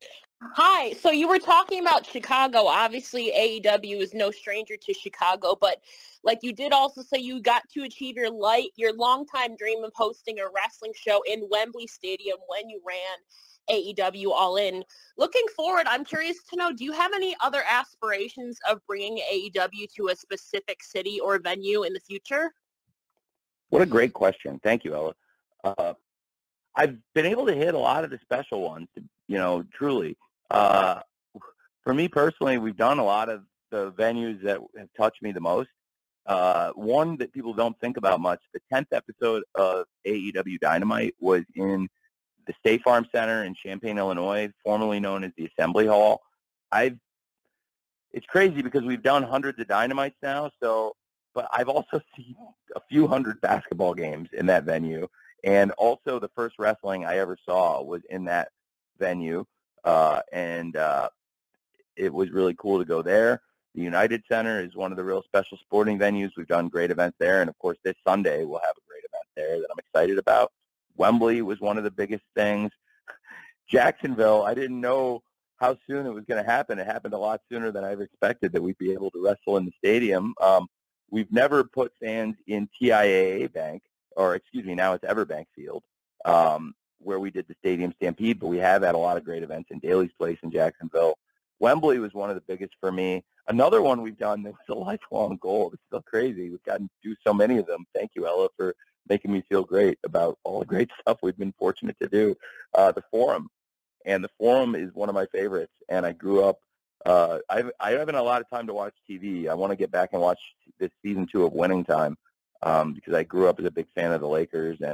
Hi. So you were talking about Chicago. Obviously, A E W is no stranger to Chicago, but like you did also say you got to achieve your light, your longtime dream of hosting a wrestling show in Wembley Stadium when you ran A E W All In. Looking forward, I'm curious to know, do you have any other aspirations of bringing A E W to a specific city or venue in the future? What a great question. Thank you, Ella. Uh, I've been able to hit a lot of the special ones, you know, truly. Uh, for me personally, we've done a lot of the venues that have touched me the most. Uh, one that people don't think about much, the tenth episode of A E W Dynamite was in the State Farm Center in Champaign, Illinois, formerly known as the Assembly Hall. I've, it's crazy because we've done hundreds of Dynamites now, so, but I've also seen a few hundred basketball games in that venue. And also the first wrestling I ever saw was in that venue. Uh, and uh, it was really cool to go there. The United Center is one of the real special sporting venues. We've done great events there. And, of course, this Sunday we'll have a great event there that I'm excited about. Wembley was one of the biggest things. Jacksonville, I didn't know how soon it was going to happen. It happened a lot sooner than I ever expected that we'd be able to wrestle in the stadium. Um, we've never put fans in T I A A Bank, or excuse me, now it's Everbank Field, um, where we did the Stadium Stampede, but we have had a lot of great events in Daly's Place in Jacksonville. Wembley was one of the biggest for me. Another one we've done that was a lifelong goal. It's still crazy. We've gotten to do so many of them. Thank you, Ella, for making me feel great about all the great stuff we've been fortunate to do. Uh, the Forum. And the Forum is one of my favorites. And I grew up, uh, I've, I haven't a lot of time to watch T V. I want to get back and watch this season two of Winning Time um, because I grew up as a big fan of the Lakers. And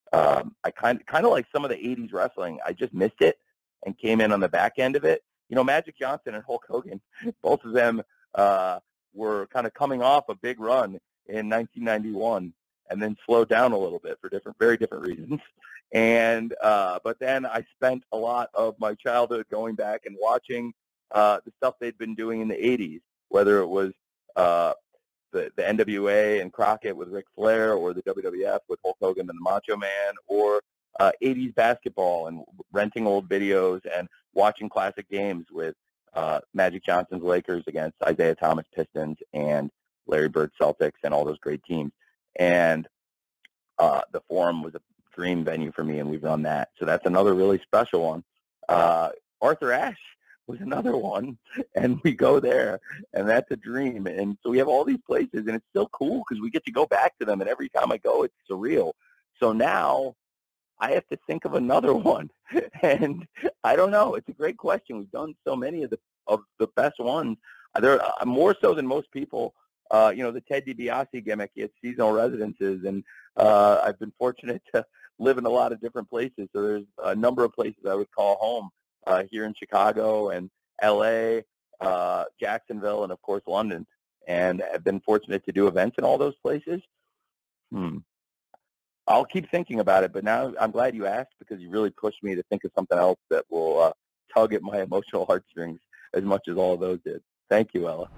um, I kind kind of like some of the eighties wrestling. I just missed it and came in on the back end of it. You know, Magic Johnson and Hulk Hogan, both of them uh, were kind of coming off a big run in nineteen ninety-one and then slowed down a little bit for different, very different reasons. And uh, but then I spent a lot of my childhood going back and watching uh, the stuff they'd been doing in the eighties, whether it was uh, the, the N W A and Crockett with Ric Flair, or the W W F with Hulk Hogan and the Macho Man, or uh, eighties basketball and renting old videos and watching classic games with uh, Magic Johnson's Lakers against Isaiah Thomas Pistons and Larry Bird Celtics and all those great teams. And uh, the Forum was a dream venue for me, and we've done that. So that's another really special one. Uh, Arthur Ashe was another one, and we go there, and that's a dream. And so we have all these places, and it's still cool because we get to go back to them, and every time I go, it's surreal. So now I have to think of another one, and I don't know. It's a great question. We've done so many of the of the best ones. There are more so than most people. Uh, you know, the Ted DiBiase gimmick, it's seasonal residences, and uh, I've been fortunate to live in a lot of different places. So there's a number of places I would call home uh, here in Chicago and L A, uh, Jacksonville, and, of course, London. And I've been fortunate to do events in all those places. Hmm. I'll keep thinking about it, but now I'm glad you asked because you really pushed me to think of something else that will uh, tug at my emotional heartstrings as much as all of those did. Thank you, Ella.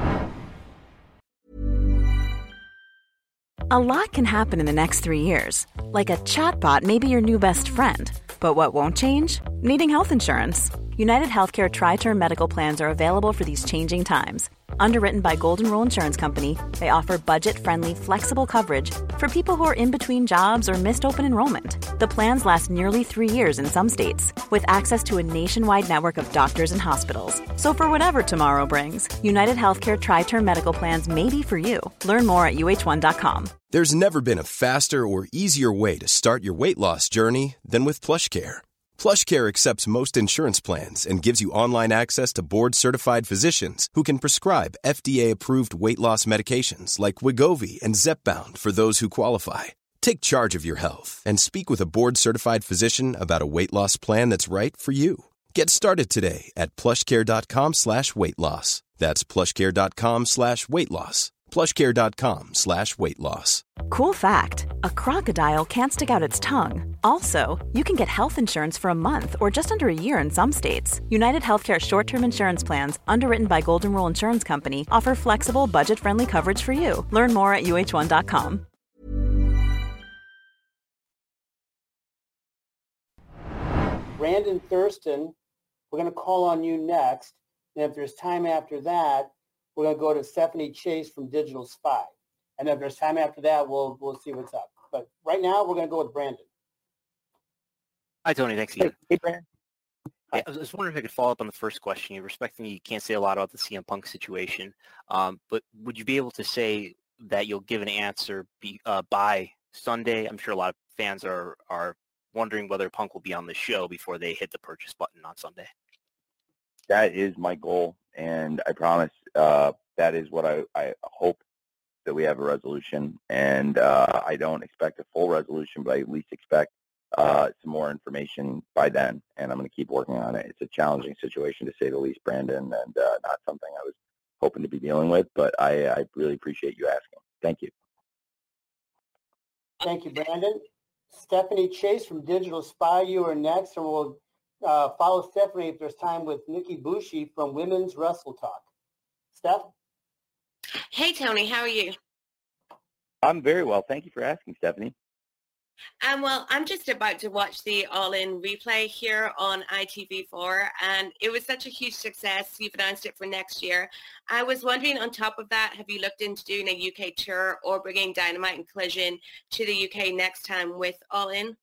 A lot can happen in the next three years. Like a chatbot may be your new best friend. But what won't change? Needing health insurance. United Healthcare Tri-Term Medical Plans are available for these changing times. Underwritten by Golden Rule Insurance Company, they offer budget-friendly, flexible coverage for people who are in between jobs or missed open enrollment. The plans last nearly three years in some states, with access to a nationwide network of doctors and hospitals. So for whatever tomorrow brings, United Healthcare Tri-Term Medical Plans may be for you. Learn more at U H one dot com. There's never been a faster or easier way to start your weight loss journey than with PlushCare. PlushCare accepts most insurance plans and gives you online access to board-certified physicians who can prescribe F D A-approved weight loss medications like Wegovy and Zepbound for those who qualify. Take charge of your health and speak with a board-certified physician about a weight loss plan that's right for you. Get started today at plushcare.com slash weight loss. That's plushcare.com slash weight loss. plushcare.com slash weight loss. Cool fact, a crocodile can't stick out its tongue. Also, you can get health insurance for a month or just under a year in some states. United Healthcare short-term insurance plans, underwritten by Golden Rule Insurance Company, offer flexible, budget-friendly coverage for you. Learn more at U H one dot com. Brandon Thurston, we're going to call on you next. And if there's time after that, we're going to go to Stephanie Chase from Digital Spy. And if there's time after that, we'll we'll see what's up. But right now, we're going to go with Brandon. Hi, Tony. Thanks again. Hey, hey Brandon. Yeah, I was just wondering if I could follow up on the first question. You're respecting you can't say a lot about the C M Punk situation, um, but would you be able to say that you'll give an answer be, uh, by Sunday? I'm sure a lot of fans are, are wondering whether Punk will be on the show before they hit the purchase button on Sunday. That is my goal, and I promise uh, that is what I, I hope that we have a resolution. And uh, I don't expect a full resolution, but I at least expect uh, some more information by then, and I'm going to keep working on it. It's a challenging situation, to say the least, Brandon, and uh, not something I was hoping to be dealing with, but I, I really appreciate you asking. Thank you. Thank you, Brandon. Stephanie Chase from Digital Spy, you are next, and we'll uh, follow Stephanie if there's time with Nikki Bushi from Women's Wrestle Talk. Steph? Hey, Tony, how are you? I'm very well. Thank you for asking, Stephanie. Um, well, I'm just about to watch the All-In replay here on I T V four, and it was such a huge success. You've announced it for next year. I was wondering, on top of that, have you looked into doing a U K tour or bringing Dynamite and Collision to the U K next time with All-In?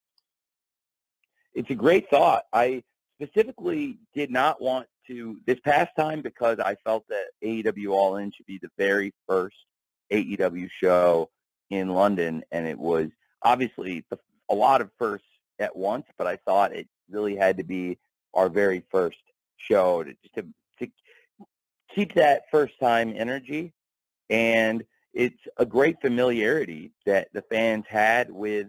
It's a great thought. I specifically did not want to this past time because I felt that A E W All In should be the very first A E W show in London, and it was obviously the, a lot of firsts at once, but I thought it really had to be our very first show to just to, to keep that first time energy. And it's a great familiarity that the fans had with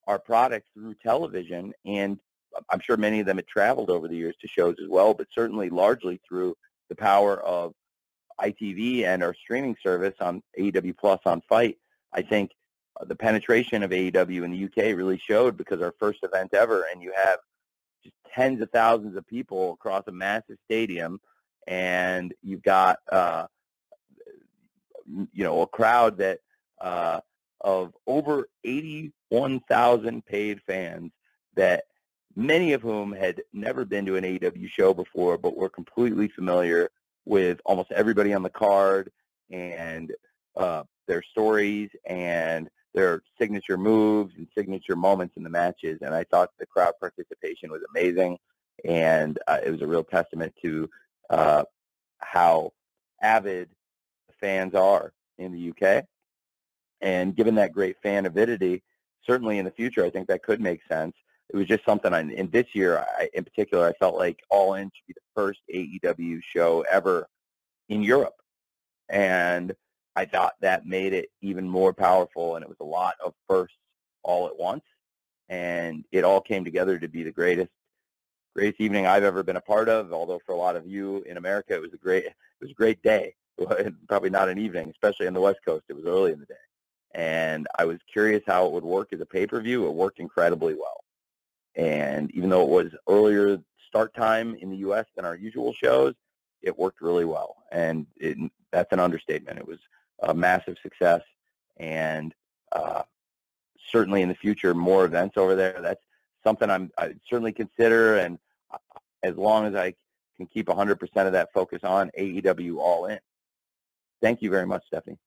our products through television, and I'm sure many of them had traveled over the years to shows as well, but certainly largely through the power of I T V and our streaming service on A E W Plus on Fight. I think uh, the penetration of A E W in the U K really showed, because our first event ever, and you have just tens of thousands of people across a massive stadium, and you've got uh, you know a crowd that uh, of over eighty-one thousand paid fans, that many of whom had never been to an A E W show before, but were completely familiar with almost everybody on the card and uh, their stories and their signature moves and signature moments in the matches. And I thought the crowd participation was amazing, and uh, it was a real testament to uh, how avid the fans are in the U K. And given that great fan avidity, certainly in the future, I think that could make sense. It was just something, I, in this year I, in particular, I felt like All In should be the first A E W show ever in Europe. And I thought that made it even more powerful, and it was a lot of firsts all at once. And it all came together to be the greatest greatest evening I've ever been a part of, although for a lot of you in America, it was a great, it was a great day. Probably not an evening, especially on the West Coast. It was early in the day. And I was curious how it would work as a pay-per-view. It worked incredibly well. And even though it was earlier start time in the U S than our usual shows, it worked really well. And it, that's an understatement. It was a massive success. And uh, certainly in the future, more events over there. That's something I'm, I certainly consider. And as long as I can keep one hundred percent of that focus on A E W All In. Thank you very much, Stephanie.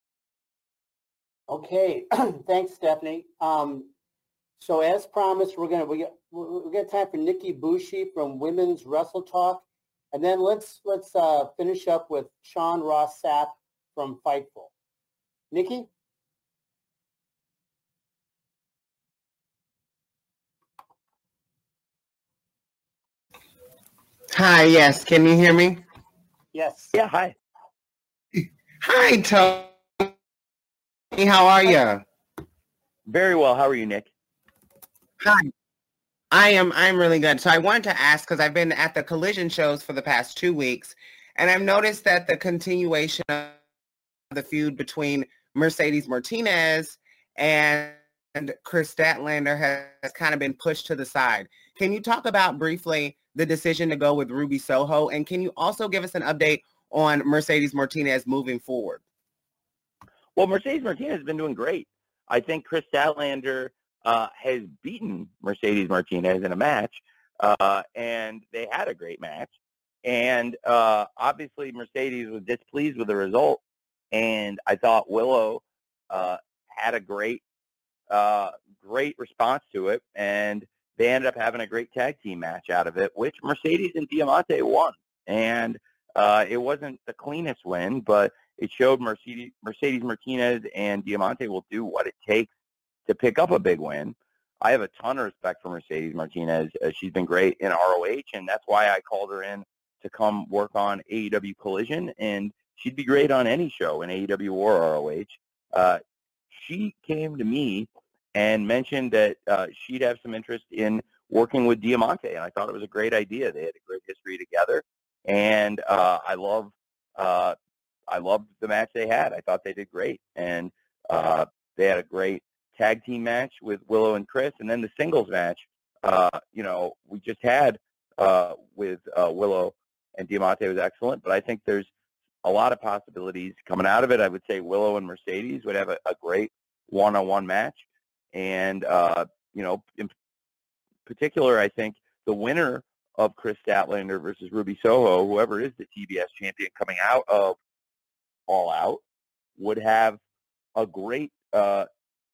Okay, thanks, Stephanie. Um, so as promised, we're gonna we got we got time for Nikki Bushi from Women's Wrestle Talk, and then let's let's uh, finish up with Sean Ross Sapp from Fightful. Nikki. Hi. Yes. Can you hear me? Yes. Yeah. Hi. Hi, Tony. How are you? Very well. How are you, Nick? Hi. I am. I'm really good. So I wanted to ask, because I've been at the Collision shows for the past two weeks, and I've noticed that the continuation of the feud between Mercedes Martinez and Chris Statlander has, has kind of been pushed to the side. Can you talk about briefly the decision to go with Ruby Soho, and can you also give us an update on Mercedes Martinez moving forward? Well, Mercedes Martinez has been doing great. I think Chris Statlander uh, has beaten Mercedes Martinez in a match, uh, and they had a great match. And uh, obviously Mercedes was displeased with the result, and I thought Willow uh, had a great, uh, great response to it, and they ended up having a great tag team match out of it, which Mercedes and Diamante won. And uh, it wasn't the cleanest win, but it showed Mercedes, Mercedes Martinez and Diamante will do what it takes to pick up a big win. I have a ton of respect for Mercedes Martinez. Uh, she's been great in R O H, and that's why I called her in to come work on A E W Collision, and she'd be great on any show in A E W or R O H. Uh, she came to me and mentioned that uh, she'd have some interest in working with Diamante, and I thought it was a great idea. They had a great history together, and uh, I love uh, I loved the match they had. I thought they did great, and uh, they had a great tag team match with Willow and Chris, and then the singles match, uh, you know, we just had uh, with uh, Willow and Diamante was excellent, but I think there's a lot of possibilities coming out of it. I would say Willow and Mercedes would have a, a great one-on-one match, and, uh, you know, in particular, I think the winner of Chris Statlander versus Ruby Soho, whoever is the T B S champion coming out of All Out, would have a great uh,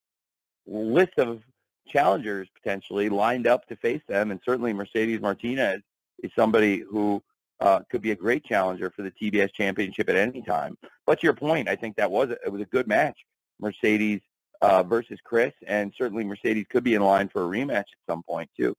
list of challengers potentially lined up to face them, and certainly Mercedes Martinez is somebody who uh, could be a great challenger for the T B S championship at any time. But to your point, I think that was it was a good match, Mercedes uh, versus Chris, and certainly Mercedes could be in line for a rematch at some point too.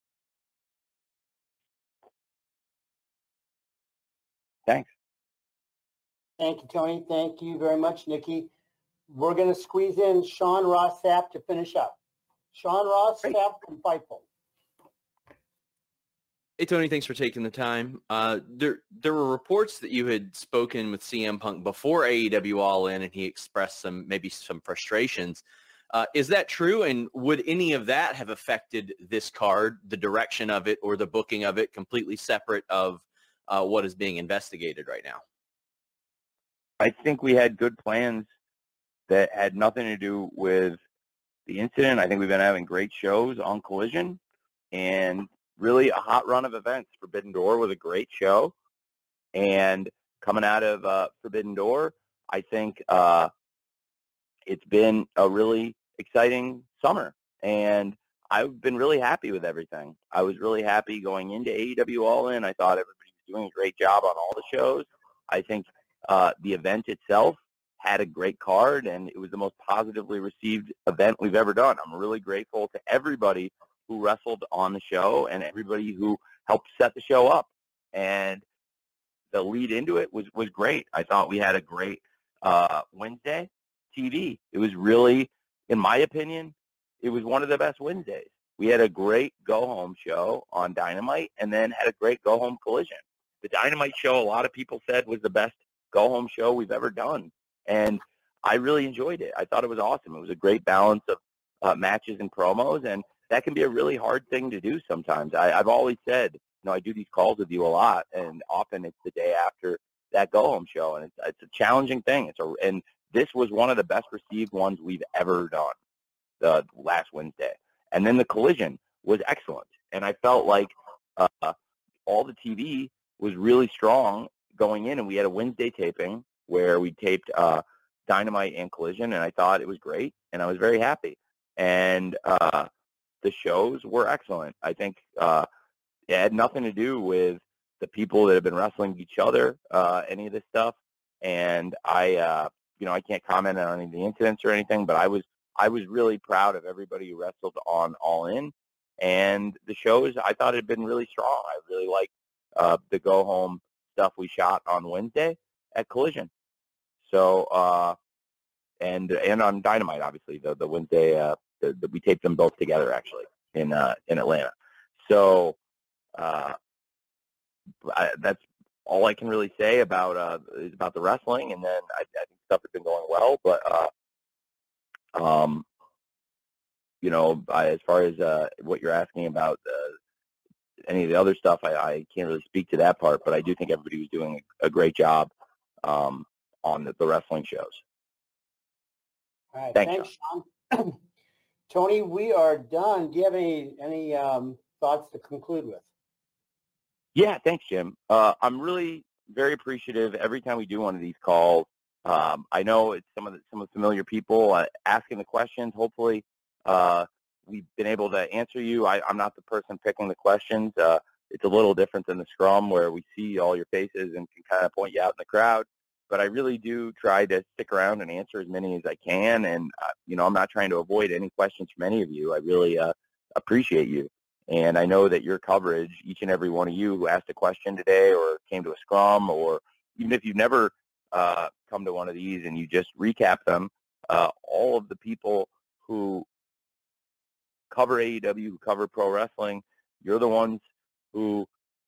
Thanks. Thank you, Tony. Thank you very much, Nikki. We're going to squeeze in Sean Ross Sapp to finish up. Sean Ross, staff from Fightful. Hey, Tony, thanks for taking the time. Uh, there, there were reports that you had spoken with C M Punk before A E W All In, and he expressed some maybe some frustrations. Uh, is that true? And would any of that have affected this card, the direction of it, or the booking of it, completely separate of uh, what is being investigated right now? I think we had good plans that had nothing to do with the incident. I think we've been having great shows on Collision, and really a hot run of events. Forbidden Door was a great show, and coming out of uh, Forbidden Door, I think uh, it's been a really exciting summer, and I've been really happy with everything. I was really happy going into A E W All In. I thought everybody was doing a great job on all the shows. I think uh, the event itself had a great card, and it was the most positively received event we've ever done. I'm really grateful to everybody who wrestled on the show and everybody who helped set the show up. And the lead into it was, was great. I thought we had a great uh, Wednesday T V. It was really, in my opinion, it was one of the best Wednesdays. We had a great go-home show on Dynamite and then had a great go-home Collision. The Dynamite show, a lot of people said, was the best go-home show we've ever done. And I really enjoyed it. I thought it was awesome. It was a great balance of uh, matches and promos, and that can be a really hard thing to do sometimes. I, I've always said, you know, I do these calls with you a lot, and often it's the day after that go-home show, and it's, it's a challenging thing. It's a, and this was one of the best received ones we've ever done, the last Wednesday. And then the Collision was excellent, and I felt like uh, all the T V was really strong going in, and we had a Wednesday taping where we taped uh, Dynamite and Collision, and I thought it was great, and I was very happy. And uh, the shows were excellent. I think uh, it had nothing to do with the people that have been wrestling each other, uh, any of this stuff. And I, uh, you know, I can't comment on any of the incidents or anything, but I was, I was really proud of everybody who wrestled on All In. And the shows, I thought had been really strong. I really liked uh, the go-home stuff we shot on Wednesday at Collision. So, uh, and and on Dynamite, obviously, the, the Wednesday, uh, the, the, we taped them both together, actually, in uh, in Atlanta. So uh, I, that's all I can really say about uh, is about the wrestling. And then I, I think stuff has been going well. But, uh, um, you know, I, as far as uh, what you're asking about uh, any of the other stuff, I, I can't really speak to that part. But I do think everybody was doing a, a great job um, on the, the wrestling shows. All right, Thanks, thanks, Sean. Tony, we are done. Do you have any any um, thoughts to conclude with? Yeah, thanks, Jim. Uh, I'm really very appreciative every time we do one of these calls. Um, I know it's some of the some of the familiar people uh, asking the questions. Hopefully, uh, we've been able to answer you. I, I'm not the person picking the questions. Uh, it's a little different than the Scrum where we see all your faces and can kind of point you out in the crowd. But I really do try to stick around and answer as many as I can. And, uh, you know, I'm not trying to avoid any questions from any of you. I really uh, appreciate you. And I know that your coverage, each and every one of you who asked a question today or came to a Scrum, or even if you've never uh, come to one of these and you just recap them, uh, all of the people who cover A E W, who cover pro wrestling, you're the ones who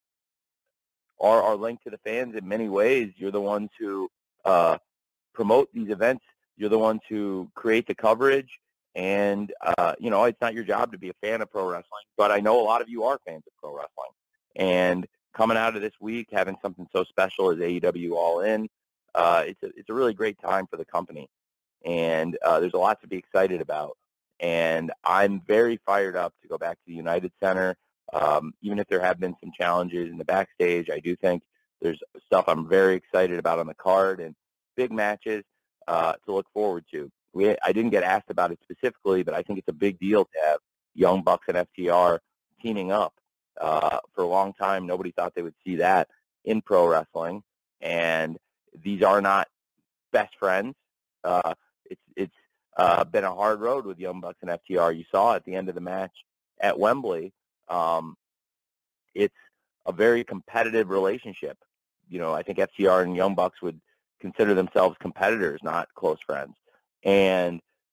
are our link to the fans in many ways. You're the ones who uh, promote these events. You're the ones who create the coverage. And, uh, you know, it's not your job to be a fan of pro wrestling, but I know a lot of you are fans of pro wrestling. And coming out of this week, having something so special as A E W All In, uh, it's, a, it's a really great time for the company. And uh, there's a lot to be excited about. And I'm very fired up to go back to the United Center. Um, even if there have been some challenges in the backstage, I do think there's stuff I'm very excited about on the card and big matches uh, to look forward to. We, I didn't get asked about it specifically, but I think it's a big deal to have Young Bucks and F T R teaming up. Uh, for a long time, nobody thought they would see that in pro wrestling, and these are not best friends. Uh, it's it's uh, been a hard road with Young Bucks and F T R. You saw at the end of the match at Wembley. Um, it's a very competitive relationship. You know, I think F T R and Young Bucks would consider themselves competitors, not close friends. And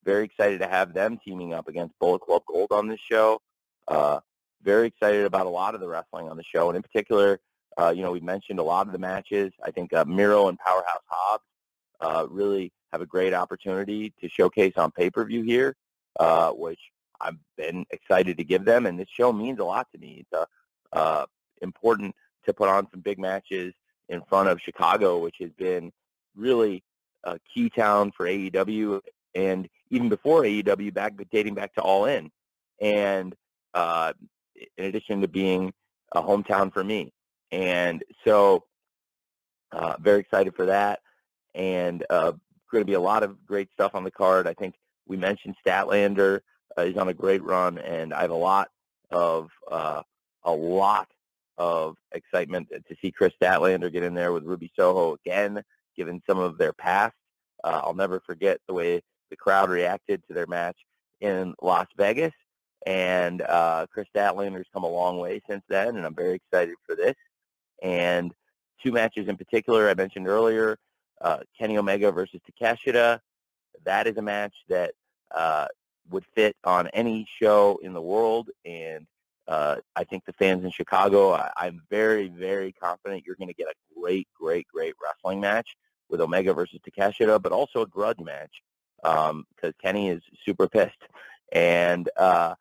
very excited to have them teaming up against Bullet Club Gold on this show. Uh, very excited about a lot of the wrestling on the show, and in particular, uh, you know, we mentioned a lot of the matches. I think uh, Miro and Powerhouse Hobbs uh, really have a great opportunity to showcase on pay-per-view here, uh, which I've been excited to give them, and this show means a lot to me. It's uh, uh, important to put on some big matches in front of Chicago, which has been really a key town for A E W, and even before A E W, back dating back to All In, and uh, in addition to being a hometown for me. And so uh, very excited for that, and uh, going to be a lot of great stuff on the card. I think we mentioned Statlander. Uh, he's on a great run, and I have a lot of uh, a lot of excitement to see Chris Statlander get in there with Ruby Soho again, given some of their past. Uh, I'll never forget the way the crowd reacted to their match in Las Vegas, and uh, Chris Statlander's come a long way since then, and I'm very excited for this. And two matches in particular I mentioned earlier, uh, Kenny Omega versus Takeshita. That is a match that uh, would fit on any show in the world, and uh, I think the fans in Chicago, I, I'm very, very confident you're going to get a great, great, great wrestling match with Omega versus Takeshita, but also a grudge match because um, Kenny is super pissed. And uh,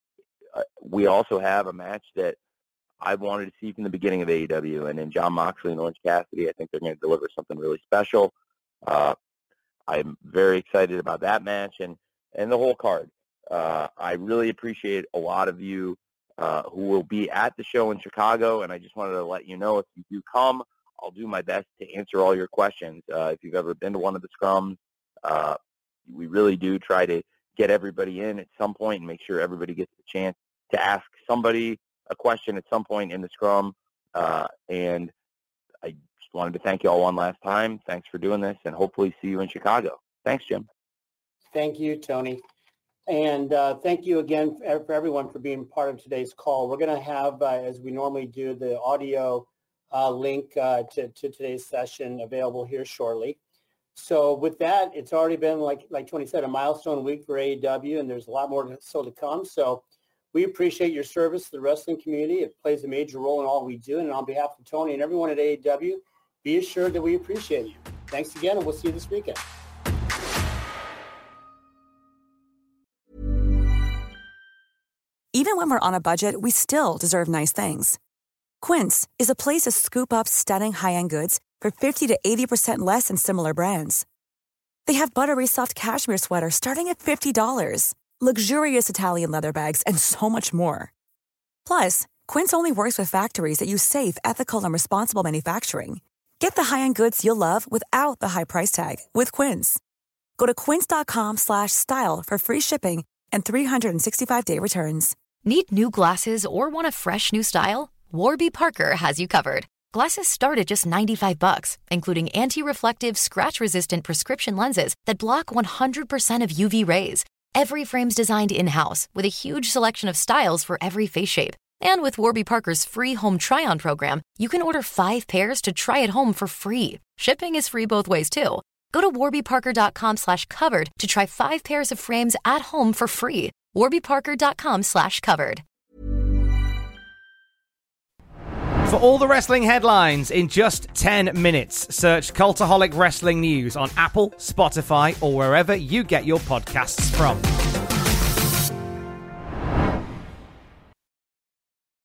we also have a match that I've wanted to see from the beginning of A E W, and in Jon Moxley and Orange Cassidy, I think they're going to deliver something really special. Uh, I'm very excited about that match and, and the whole card. Uh, I really appreciate a lot of you uh, who will be at the show in Chicago, and I just wanted to let you know if you do come, I'll do my best to answer all your questions. Uh, if you've ever been to one of the scrums, uh, we really do try to get everybody in at some point and make sure everybody gets the chance to ask somebody a question at some point in the scrum. Uh, and I just wanted to thank you all one last time. Thanks for doing this, and hopefully see you in Chicago. Thanks, Jim. Thank you, Tony. And uh, thank you again for, for everyone for being part of today's call. We're going to have, uh, as we normally do, the audio uh, link uh, to, to today's session available here shortly. So with that, it's already been, like like Tony said, a milestone week for A E W, and there's a lot more to, still to come. So we appreciate your service to the wrestling community. It plays a major role in all we do. And on behalf of Tony and everyone at A E W, be assured that we appreciate you. Thanks again, and we'll see you this weekend. Even when we're on a budget, we still deserve nice things. Quince is a place to scoop up stunning high-end goods for fifty to eighty percent less than similar brands. They have buttery soft cashmere sweaters starting at fifty dollars, luxurious Italian leather bags, and so much more. Plus, Quince only works with factories that use safe, ethical, and responsible manufacturing. Get the high-end goods you'll love without the high price tag with Quince. Go to quince.com slash style for free shipping and three sixty-five day returns. Need new glasses or want a fresh new style? Warby Parker has you covered. Glasses start at just ninety-five bucks, including anti-reflective, scratch-resistant prescription lenses that block one hundred percent of U V rays. Every frame's designed in-house with a huge selection of styles for every face shape. And with Warby Parker's free home try-on program, you can order five pairs to try at home for free. Shipping is free both ways, too. Go to warbyparker.com slash covered to try five pairs of frames at home for free. warbyparker.com slash covered. For all the wrestling headlines in just ten minutes, search Cultaholic Wrestling News on Apple, Spotify, or wherever you get your podcasts from.